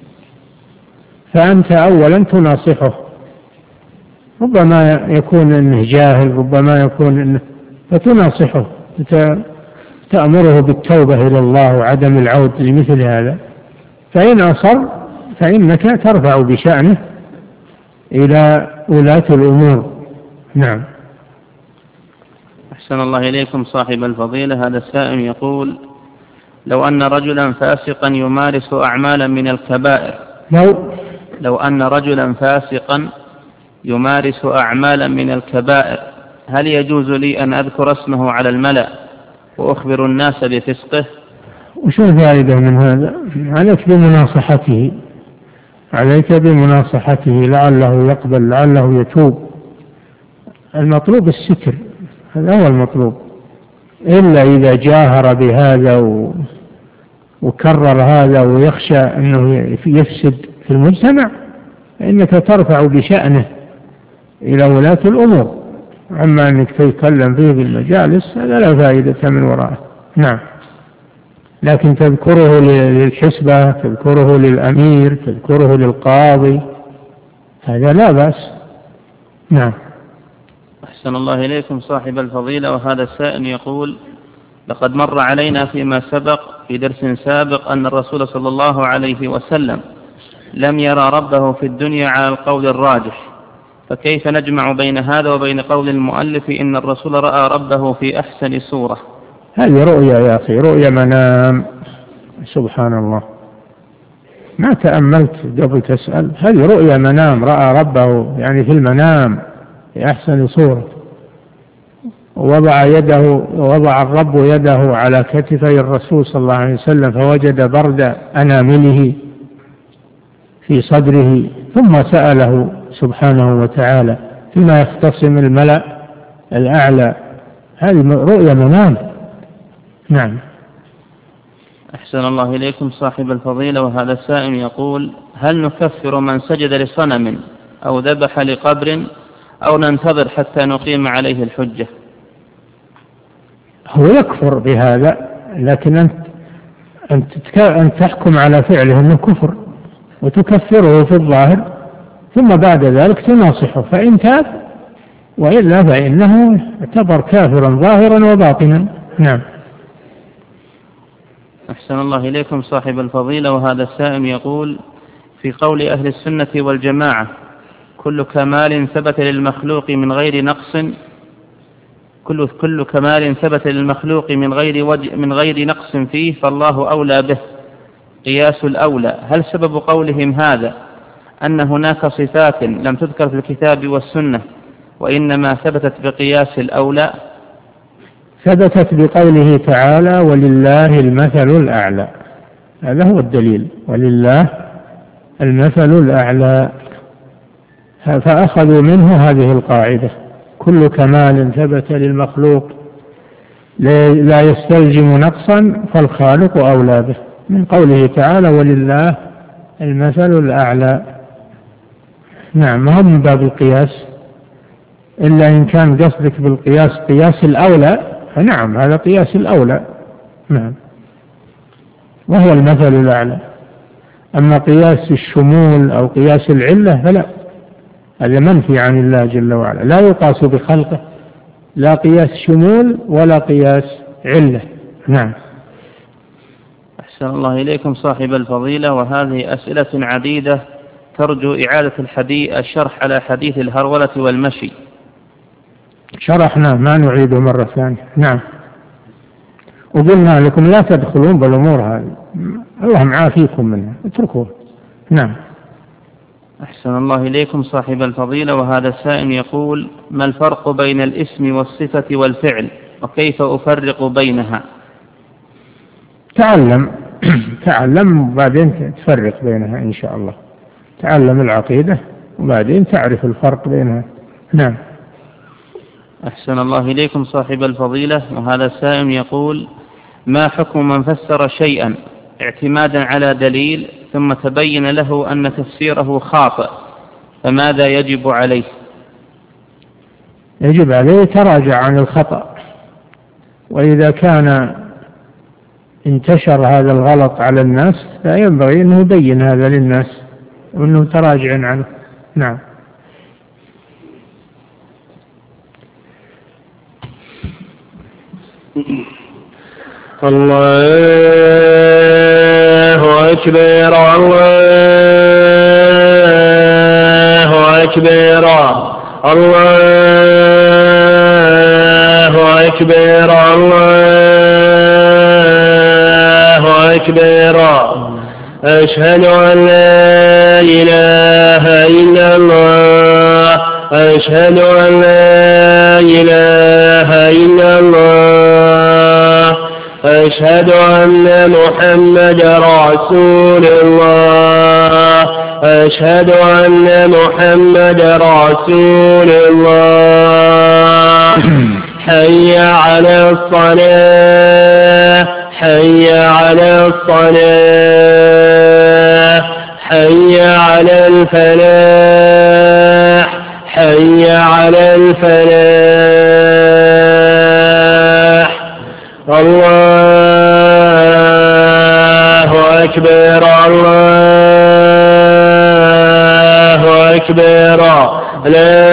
[SPEAKER 2] فأنت أولا تناصحه، ربما يكون إنه جاهل، ربما يكون إنه فتناصحه، تأمره بالتوبة إلى الله وعدم العود لمثل هذا. فإن أصر فإنك ترفع بشأنه إلى ولاة الأمور. نعم.
[SPEAKER 1] أحسن الله إليكم صاحب الفضيلة. هذا السائل يقول: لو أن رجلا فاسقا يمارس أعمالا من الكبائر
[SPEAKER 2] لو
[SPEAKER 1] لو أن رجلا فاسقا يمارس أعمالا من الكبائر هل يجوز لي أن أذكر اسمه على الملأ وأخبر الناس بفسقه؟
[SPEAKER 2] وشو الفائدة من هذا؟ عليك بمناصحته عليك بمناصحته لعله يقبل، لعله يتوب. المطلوب الستر، هذا هو المطلوب. إلا إذا جاهر بهذا وكرر هذا ويخشى أنه يفسد في المجتمع فإنك ترفع بشأنه إلى ولاة الأمور. أما أنك تتكلم فيه بالمجالس هذا لا فائدة من وراءه. نعم. لكن تذكره للحسبة، تذكره للأمير، تذكره للقاضي، هذا لا بأس. نعم.
[SPEAKER 1] أحسن الله إليكم صاحب الفضيلة. وهذا السائل يقول: لقد مر علينا فيما سبق في درس سابق أن الرسول صلى الله عليه وسلم لم يرى ربه في الدنيا على القول الراجح، فكيف نجمع بين هذا وبين قول المؤلف إن الرسول رأى ربه في أحسن صورة؟
[SPEAKER 2] هذه رؤيا يا أخي، رؤيا منام. سبحان الله، ما تأملت قبل تسأل. هذه رؤيا منام، رأى ربه يعني في المنام في أحسن صورة. ووضع يده ووضع الرب يده على كتفي الرسول صلى الله عليه وسلم فوجد برد أنامله في صدره، ثم سأله سبحانه وتعالى فيما يختصم الملأ الأعلى. هذه رؤيا منام. نعم.
[SPEAKER 1] أحسن الله إليكم صاحب الفضيلة. وهذا السائل يقول: هل نكفر من سجد لصنم أو ذبح لقبر أو ننتظر حتى نقيم عليه الحجة؟
[SPEAKER 2] هو يكفر بهذا، لكن أنت أنت أن تحكم على فعله أنه كفر وتكفره في الظاهر، ثم بعد ذلك تناصحه، فإن تاب وإلا فإنه يعتبر كافرا ظاهرا وباطنا. نعم.
[SPEAKER 1] أحسن الله إليكم صاحب الفضيلة. وهذا السائل يقول: في قول أهل السنة والجماعة كل كمال ثبت للمخلوق من غير نقص كل كل كمال ثبت للمخلوق من غير وجه من غير نقص فيه فالله أولى به قياس الأولى، هل سبب قولهم هذا أن هناك صفات لم تذكر في الكتاب والسنة وإنما ثبتت بقياس الأولى؟
[SPEAKER 2] ثبتت بقوله تعالى: ولله المثل الأعلى. هذا هو الدليل، ولله المثل الأعلى. فأخذوا منه هذه القاعدة: كل كمال ثبت للمخلوق لا يستلزم نقصا فالخالق أولى به، من قوله تعالى: ولله المثل الأعلى. نعم. ما هو من باب القياس، إلا إن كان قصدك بالقياس قياس الأولى، فنعم هذا قياس الأولى. نعم. وهو المثل الأعلى. أما قياس الشمول أو قياس العلة فلا، هذا منفي عن الله جل وعلا، لا يقاس بخلقه، لا قياس شمول ولا قياس علة. نعم.
[SPEAKER 1] أحسن الله إليكم صاحب الفضيلة. وهذه أسئلة عديدة ترجو إعادة الحديث الشرح على حديث الهرولة والمشي.
[SPEAKER 2] شرحنا، ما نعيده مرة ثانية. نعم. وقلنا لكم لا تدخلون بالأمور هذه، الله معافيكم منها، اتركوه. نعم.
[SPEAKER 1] أحسن الله إليكم صاحب الفضيلة. وهذا السائل يقول: ما الفرق بين الاسم والصفة والفعل وكيف أفرق بينها؟
[SPEAKER 2] تعلم تعلم وبعدين تفرق بينها إن شاء الله. تعلم العقيدة وبعدين تعرف الفرق بينها. نعم.
[SPEAKER 1] أحسن الله إليكم صاحب الفضيلة، وهذا السائل يقول: ما حكم من فسر شيئا اعتمادا على دليل ثم تبين له أن تفسيره خاطئ، فماذا يجب عليه؟
[SPEAKER 2] يجب عليه تراجع عن الخطأ، وإذا كان انتشر هذا الغلط على الناس فينبغي أنه يبين هذا للناس وأنه تراجع عنه. نعم.
[SPEAKER 3] الله أكبر الله أكبر الله أكبر الله أكبر. أشهد أن لا إله إلا الله أشهد أن لا إله إلا الله أشهد أن محمد رسول الله أشهد أن محمد رسول الله. حي على الصلاة حي على الصلاة حي على الفلاح حي على الفلاح. الله أكبر الله أكبر. لا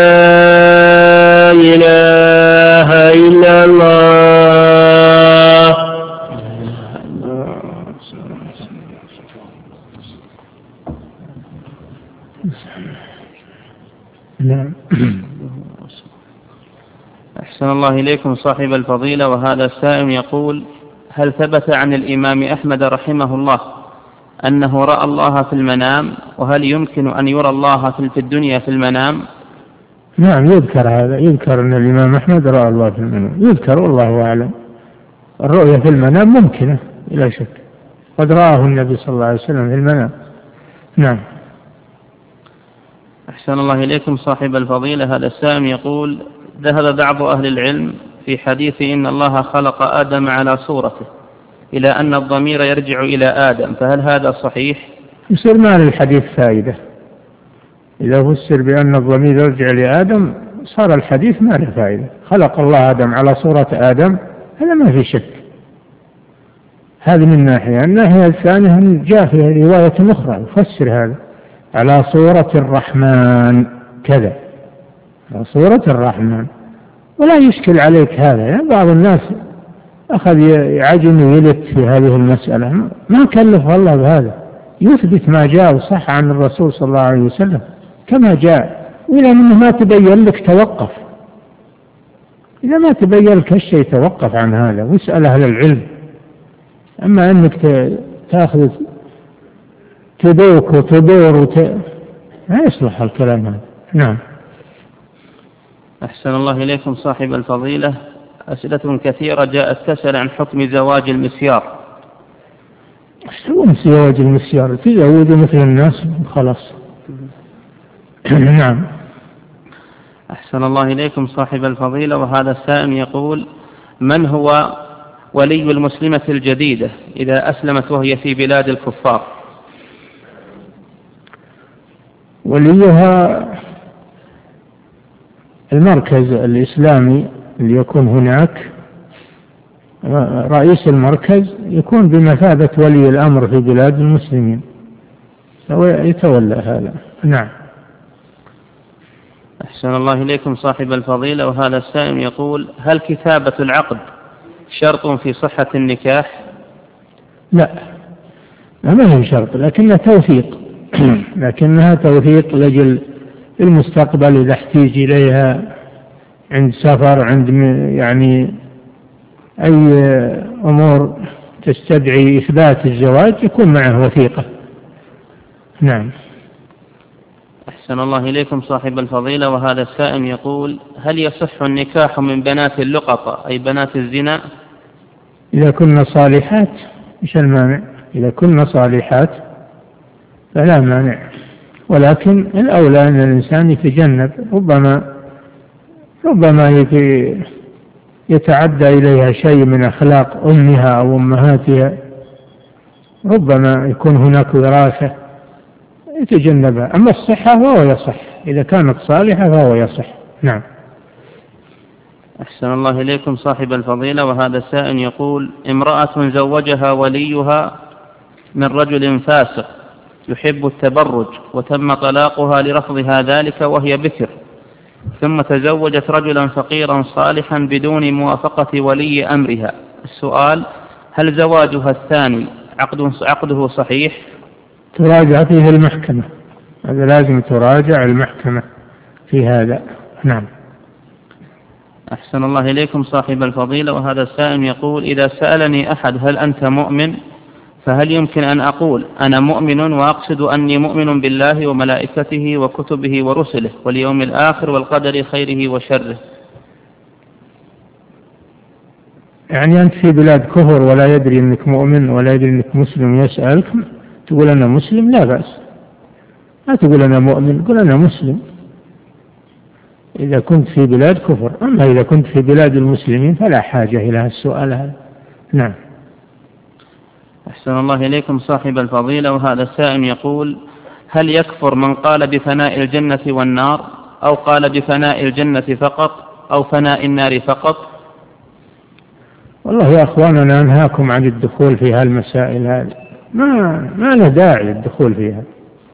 [SPEAKER 3] إله إلا الله.
[SPEAKER 2] نعم.
[SPEAKER 1] أحسن الله إليكم صاحب الفضيلة، وهذا السائل يقول: هل ثبت عن الإمام أحمد رحمه الله أنه رأى الله في المنام؟ وهل يمكن أن يرى الله في الدنيا في المنام؟
[SPEAKER 2] نعم يذكر هذا، يذكر أن الإمام أحمد رأى الله في المنام، يذكر والله أعلم. الرؤية في المنام ممكنة بلا شك، قد رآه النبي صلى الله عليه وسلم في المنام. نعم.
[SPEAKER 1] أحسن الله إليكم صاحب الفضيلة، هذا السائل يقول: ذهب بعض أهل العلم في حديث إن الله خلق آدم على صورته إلى أن الضمير يرجع إلى آدم، فهل هذا صحيح؟
[SPEAKER 2] يصير ما للحديث فائدة. إذا فسر بأن الضمير يرجع لآدم صار الحديث ما له فائدة. خلق الله آدم على صورة آدم، هذا ما في شك. هذه من ناحية. الناحية الثانية جاء في رواية أخرى يفسر هذا على صورة الرحمن كذا، على صورة الرحمن، ولا يشكل عليك هذا. يعني بعض الناس أخذ يعجن ويلت في هذه المسألة، ما كلف الله بهذا، يثبت ما جاء وصح عن الرسول صلى الله عليه وسلم كما جاء، وإذا منه ما تبين لك توقف. إذا ما تبين لك الشيء توقف عن هذا واسأل أهل العلم. أما أنك تأخذ تدوك وتدور وت... ما يصلح الكلام هذا. نعم.
[SPEAKER 1] أحسن الله إليكم صاحب الفضيلة، أسئلة كثيرة جاءت تسأل عن حكم زواج المسيار.
[SPEAKER 2] شو زواج المسيار؟ تزوج مثل الناس خلاص. نعم.
[SPEAKER 1] أحسن الله إليكم صاحب الفضيلة، وهذا السائل يقول: من هو ولي المسلمة الجديدة إذا أسلمت وهي في بلاد الكفار؟
[SPEAKER 2] وليها المركز الإسلامي اللي يكون هناك، رئيس المركز يكون بمثابة ولي الأمر في بلاد المسلمين، يتولى هذا. نعم.
[SPEAKER 1] أحسن الله إليكم صاحب الفضيلة، وهذا السائل يقول: هل كتابة العقد شرط في صحة النكاح؟
[SPEAKER 2] لا، ما هي شرط، لكنها توثيق لكنها توثيق لأجل المستقبل إذا احتيج إليها عند سفر، عند يعني أي أمور تستدعي إثبات الزواج يكون معه وثيقة. نعم.
[SPEAKER 1] أحسن الله إليكم صاحب الفضيلة، وهذا السائل يقول: هل يصح النكاح من بنات اللقطة أي بنات الزنا؟
[SPEAKER 2] إذا كنا صالحات إيش المانع؟ إذا كنا صالحات فلا مانع، ولكن الأولى أن الإنسان يتجنب، ربما ربما يتعدى إليها شيء من أخلاق أمها أو أمهاتها، ربما يكون هناك وراثة يتجنبها. أما الصحة فهو يصح، إذا كانت صالحة فهو يصح. نعم.
[SPEAKER 1] أحسن الله إليكم صاحب الفضيلة، وهذا السائل يقول: امرأة زوجها وليها من رجل فاسق يحب التبرج، وتم طلاقها لرفضها ذلك وهي بكر، ثم تزوجت رجلا فقيرا صالحا بدون موافقة ولي أمرها. السؤال: هل زواجها الثاني عقده صحيح؟
[SPEAKER 2] تراجع فيه المحكمة، هذا لازم تراجع المحكمة في هذا. نعم.
[SPEAKER 1] أحسن الله إليكم صاحب الفضيلة، وهذا السائل يقول: إذا سألني أحد هل أنت مؤمن، فهل يمكن أن أقول أنا مؤمن وأقصد أني مؤمن بالله وملائكته وكتبه ورسله واليوم الآخر والقدر خيره وشره؟
[SPEAKER 2] يعني أنت في بلاد كفر ولا يدري أنك مؤمن ولا يدري أنك مسلم، يسألك تقول أنا مسلم، لا بأس، لا تقول أنا مؤمن، قل أنا مسلم إذا كنت في بلاد كفر. أما إذا كنت في بلاد المسلمين فلا حاجة إلى السؤال هذا. نعم.
[SPEAKER 1] أحسن الله إليكم صاحب الفضيلة، وهذا السائل يقول: هل يكفر من قال بفناء الجنة والنار، أو قال بفناء الجنة فقط أو فناء النار فقط؟
[SPEAKER 2] والله يا أخواننا أنهاكم عن الدخول في هالمسائل هذه، ما ما له داعي للدخول فيها.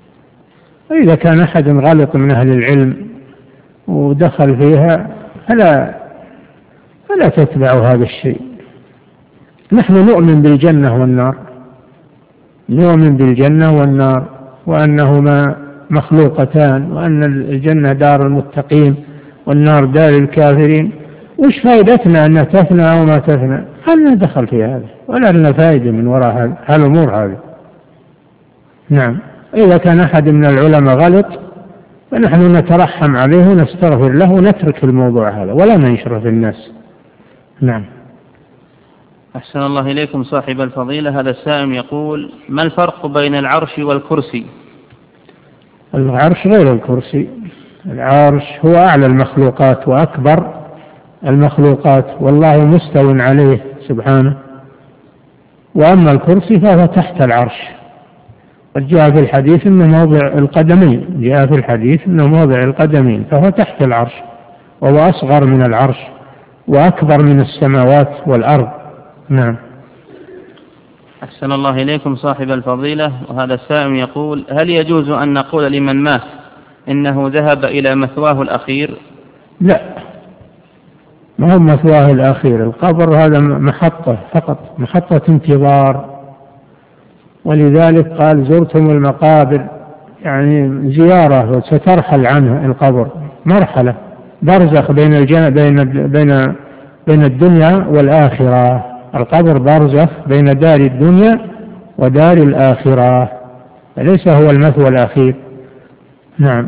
[SPEAKER 2] إذا كان أحد غلط من أهل العلم ودخل فيها فلا فلا تتبعوا هذا الشيء. نحن نؤمن بالجنة والنار، نؤمن بالجنة والنار، وأنهما مخلوقتان، وأن الجنة دار المتقين والنار دار الكافرين. وش فائدتنا أن تفنى أو ما تفنى؟ هل ندخل في هذا ولا لنا فائدة من وراء هالأمور هذه. نعم. إذا كان أحد من العلماء غلط فنحن نترحم عليه ونستغفر له ونترك الموضوع هذا ولا ننشره في الناس. نعم.
[SPEAKER 1] أحسن الله إليكم صاحب الفضيلة، هذا السائل يقول: ما الفرق بين العرش والكرسي؟
[SPEAKER 2] العرش غير الكرسي، العرش هو أعلى المخلوقات وأكبر المخلوقات، والله مستو عليه سبحانه، وأما الكرسي فهو تحت العرش. قد جاء في الحديث أنه موضع القدمين، جاء في الحديث أنه موضع القدمين، فهو تحت العرش، وهو أصغر من العرش وأكبر من السماوات والأرض. نعم.
[SPEAKER 1] أحسن الله إليكم صاحب الفضيلة، وهذا السائل يقول: هل يجوز أن نقول لمن مات إنه ذهب إلى مثواه الأخير؟
[SPEAKER 2] لا، ما هو مثواه الأخير، القبر هذا محطة فقط، محطة انتظار. ولذلك قال: زرتم المقابر، يعني زيارة وسترحل عنها القبر، مرحلة برزخ بين الجنة بين بين بين الدنيا والآخرة. القبر برزخ بين دار الدنيا ودار الآخرة، فليس هو المثوى الأخير. نعم.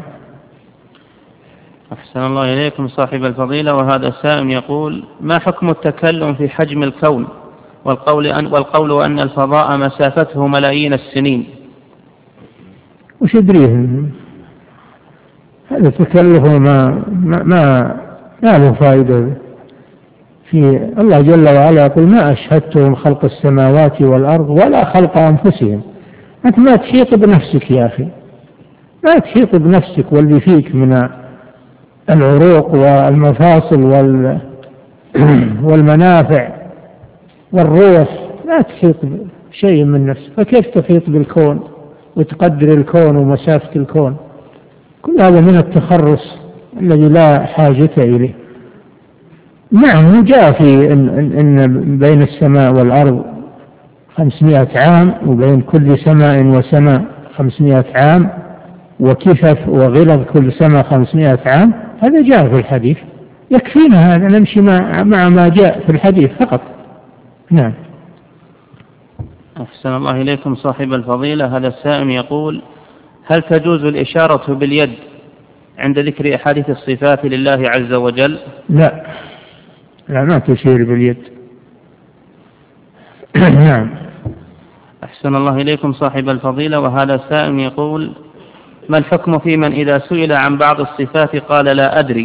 [SPEAKER 1] أحسن الله إليكم صاحب الفضيلة، وهذا السائل يقول: ما حكم التكلم في حجم الكون والقول أن, والقول أن الفضاء مسافته ملايين السنين؟
[SPEAKER 2] وش يدريهم؟ هذا تكلف ما ما ما, ما له فائدة. في الله جل وعلا يقول: ما أشهدتهم خلق السماوات والأرض ولا خلق أنفسهم. أنت ما تحيط بنفسك يا أخي، ما تحيط بنفسك واللي فيك من العروق والمفاصل والمنافع والروح، لا تحيط بشيء من نفسك، فكيف تحيط بالكون وتقدر الكون ومسافة الكون؟ كل هذا من التخرص الذي لا حاجة إليه. نعم، جاء في إن, إن بين السماء والأرض خمسمائة عام، وبين كل سماء وسماء خمسمائة عام، وكفف وغلظ كل سماء خمسمائة عام. هذا جاء في الحديث، يكفينا هذا، نمشي مع, مع ما جاء في الحديث فقط. نعم.
[SPEAKER 1] أحسن الله إليكم صاحب الفضيلة، هذا السائل يقول: هل تجوز الإشارة باليد عند ذكر أحاديث الصفات لله عز وجل؟
[SPEAKER 2] لا لا ما تشير باليد. نعم.
[SPEAKER 1] أحسن الله إليكم صاحب الفضيلة، وهذا سائل يقول: ما الحكم في من إذا سئل عن بعض الصفات قال لا أدري؟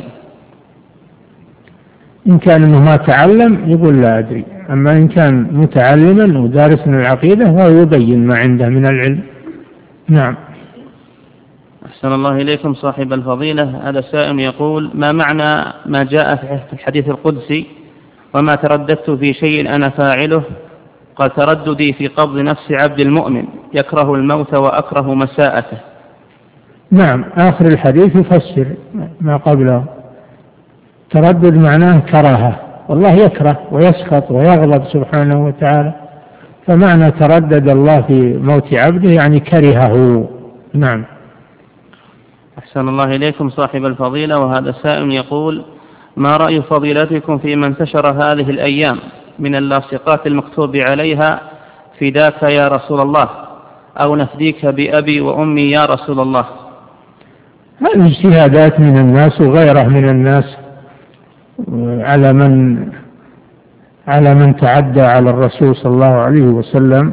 [SPEAKER 2] إن كان إنه ما تعلم يقول لا أدري، أما إن كان متعلما ودارس من العقيدة فهو يبين ما عنده من العلم. نعم.
[SPEAKER 1] أحسن الله إليكم صاحب الفضيلة، هذا سائل يقول: ما معنى ما جاء في الحديث القدسي: وما ترددت في شيء أنا فاعله، قال ترددي في قبض نفس عبد المؤمن يكره الموت وأكره مساءته؟
[SPEAKER 2] نعم، آخر الحديث يفسر ما قبله. تردد معناه كراهة، والله يكره ويسخط ويغضب سبحانه وتعالى، فمعنى تردد الله في موت عبده يعني كرهه. نعم.
[SPEAKER 1] أحسن الله إليكم صاحب الفضيلة، وهذا سائل يقول: ما رأي فضيلتكم في من انتشر هذه الأيام من اللاصقات المكتوب عليها فداك يا رسول الله، أو نفديك بأبي وأمي يا رسول الله؟
[SPEAKER 2] هذه اجتهادات من الناس وغيره من الناس على من على من تعدى على الرسول صلى الله عليه وسلم.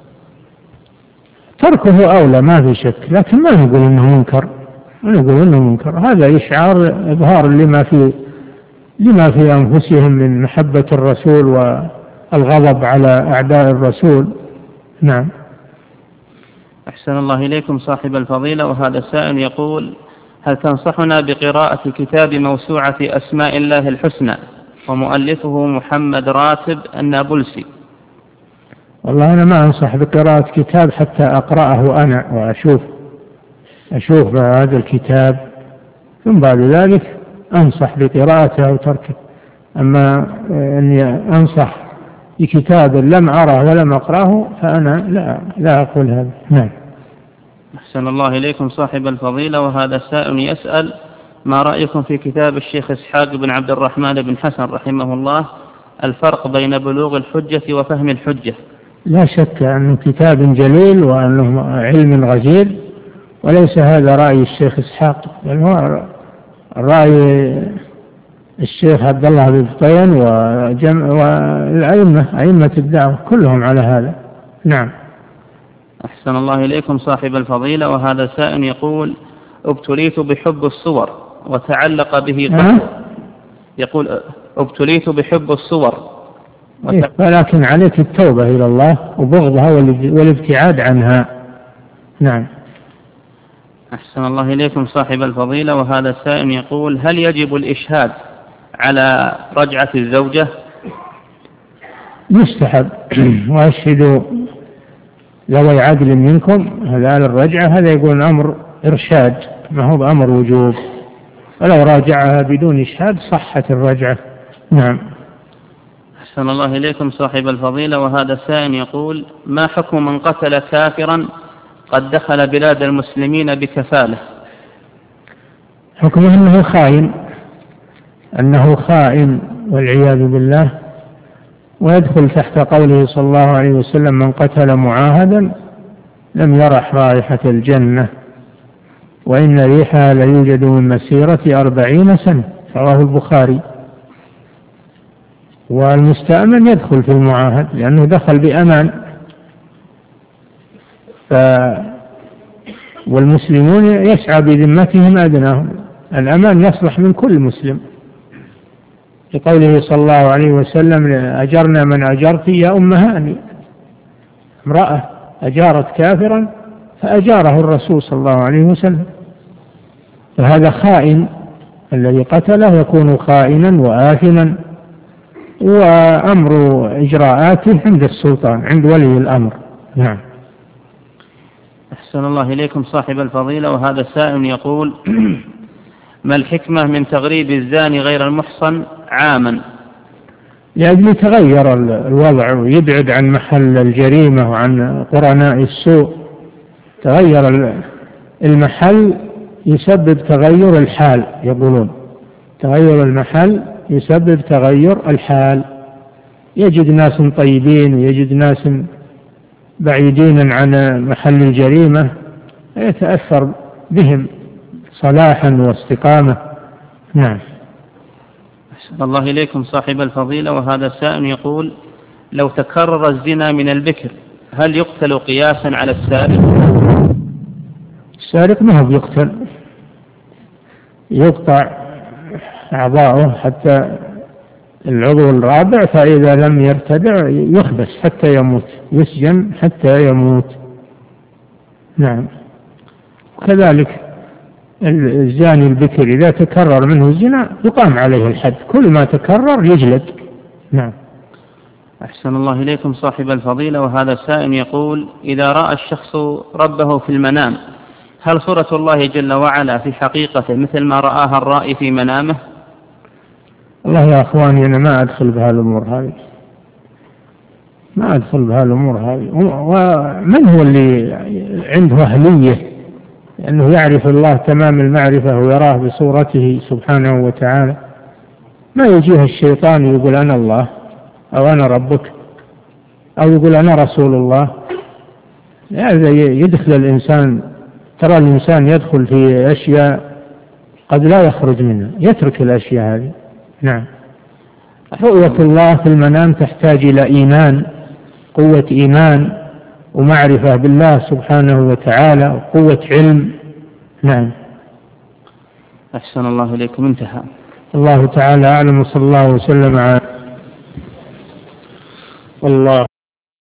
[SPEAKER 2] تركه أولى ما في شك، لكن ما نقول إنه منكر، ما نقول إنه منكر. هذا إشعار إظهار لما في لما في أنفسهم من محبة الرسول والغضب على أعداء الرسول. نعم.
[SPEAKER 1] أحسن الله إليكم صاحب الفضيلة، وهذا سائل يقول: هل تنصحنا بقراءة كتاب موسوعة أسماء الله الحسنى ومؤلفه محمد راتب النابلسي؟
[SPEAKER 2] والله أنا ما أنصح بقراءة كتاب حتى أقرأه أنا وأشوف أشوف هذا الكتاب، ثم بعد ذلك أنصح بقراءته أو تركه. أما أني أنصح بكتاب لم أره ولم أقرأه فأنا لا لا أقول هذا. نعم.
[SPEAKER 1] أحسن الله إليكم صاحب الفضيلة، وهذا سائل يسأل: ما رأيكم في كتاب الشيخ إسحاق بن عبد الرحمن بن حسن رحمه الله الفرق بين بلوغ الحجة وفهم الحجة؟
[SPEAKER 2] لا شك أنه كتاب جليل وأنه علم غزير، وليس هذا رأي الشيخ إسحاق، بل هو رأي الشيخ عبد الله بن طين والأئمة أئمة الدعوة كلهم على هذا. نعم.
[SPEAKER 1] أحسن الله إليكم صاحب الفضيلة، وهذا سائل يقول: ابتليت بحب الصور وتعلق به قلبي. يقول: ابتليت بحب الصور
[SPEAKER 2] وت... ولكن عليك التوبة إلى الله وبغضها والابتعاد عنها. نعم.
[SPEAKER 1] أحسن الله إليكم صاحب الفضيلة، وهذا سائل يقول: هل يجب الإشهاد على رجعة الزوجة؟
[SPEAKER 2] يستحب. وأشهدوا ذوي عدل منكم هذا الرجعة، هذا يقول أمر إرشاد ما هو بأمر وجوب، ولو راجعها بدون إشهاد صحت الرجعة. نعم.
[SPEAKER 1] أحسن الله إليكم صاحب الفضيلة، وهذا سائل يقول: ما حكم من قتل كافرا قد دخل بلاد المسلمين بكفالة؟
[SPEAKER 2] حكمه أنه خائن، أنه خائن والعياذ بالله، ويدخل تحت قوله صلى الله عليه وسلم: من قتل معاهدا لم يرح رائحة الجنة وإن ريحها ليوجد من مسيرة أربعين سنة، رواه البخاري. والمستأمن يدخل في المعاهد لأنه دخل بأمان، ف والمسلمون يسعى بذمتهم أدناهم. الأمان يصلح من كل مسلم، لقوله صلى الله عليه وسلم: أجرنا من أجرت يا أم هاني. امرأة أجارت كافرا فأجاره الرسول صلى الله عليه وسلم، فهذا خائن، الذي قتله يكون خائنا وآثما، وأمر إجراءاته عند السلطان عند ولي الأمر. نعم.
[SPEAKER 1] أحسن الله إليكم صاحب الفضيلة، وهذا سائل يقول: ما الحكمة من تغريب الزاني غير المحصن عاما؟
[SPEAKER 2] لأجل يتغير الوضع ويبعد عن محل الجريمة وعن قرناء السوء. تغير المحل يسبب تغير الحال، يقولون تغير المحل يسبب تغير الحال، يجد ناس طيبين ويجد ناس بعيدين عن محل الجريمة يتأثر بهم صلاحا واستقامة. نعم.
[SPEAKER 1] أحسن الله إليكم صاحب الفضيلة، وهذا السائل يقول: لو تكرر الزنا من البكر هل يقتل قياسا على السارق؟
[SPEAKER 2] السارق ما هو يقتل، يقطع أعضاؤه حتى العضو الرابع، فإذا لم يرتدع يحبس حتى يموت، يسجن حتى يموت. نعم. وكذلك الزاني البكر إذا تكرر منه الزنا يقام عليه الحد، كل ما تكرر يجلد. نعم.
[SPEAKER 1] أحسن الله إليكم صاحب الفضيلة، وهذا السائل يقول: إذا رأى الشخص ربه في المنام هل صورة الله جل وعلا في حقيقته مثل ما رآها الرائي في منامه؟
[SPEAKER 2] الله يا أخواني أنا ما أدخل بهالأمور هذه، ما أدخل بهالأمور هذه. ومن هو اللي عنده أهلية لأنه يعرف الله تمام المعرفة ويراه بصورته سبحانه وتعالى؟ ما يجيه الشيطان يقول أنا الله أو أنا ربك أو يقول أنا رسول الله. هذا يدخل الإنسان، ترى الإنسان يدخل في أشياء قد لا يخرج منها، يترك الأشياء هذه. نعم. رؤية الله في المنام تحتاج إلى إيمان، قوة إيمان ومعرفة بالله سبحانه وتعالى وقوة علم. نعم.
[SPEAKER 1] أحسن الله إليكم. انتهى.
[SPEAKER 2] الله تعالى أعلم، وصلى الله وسلم على الله.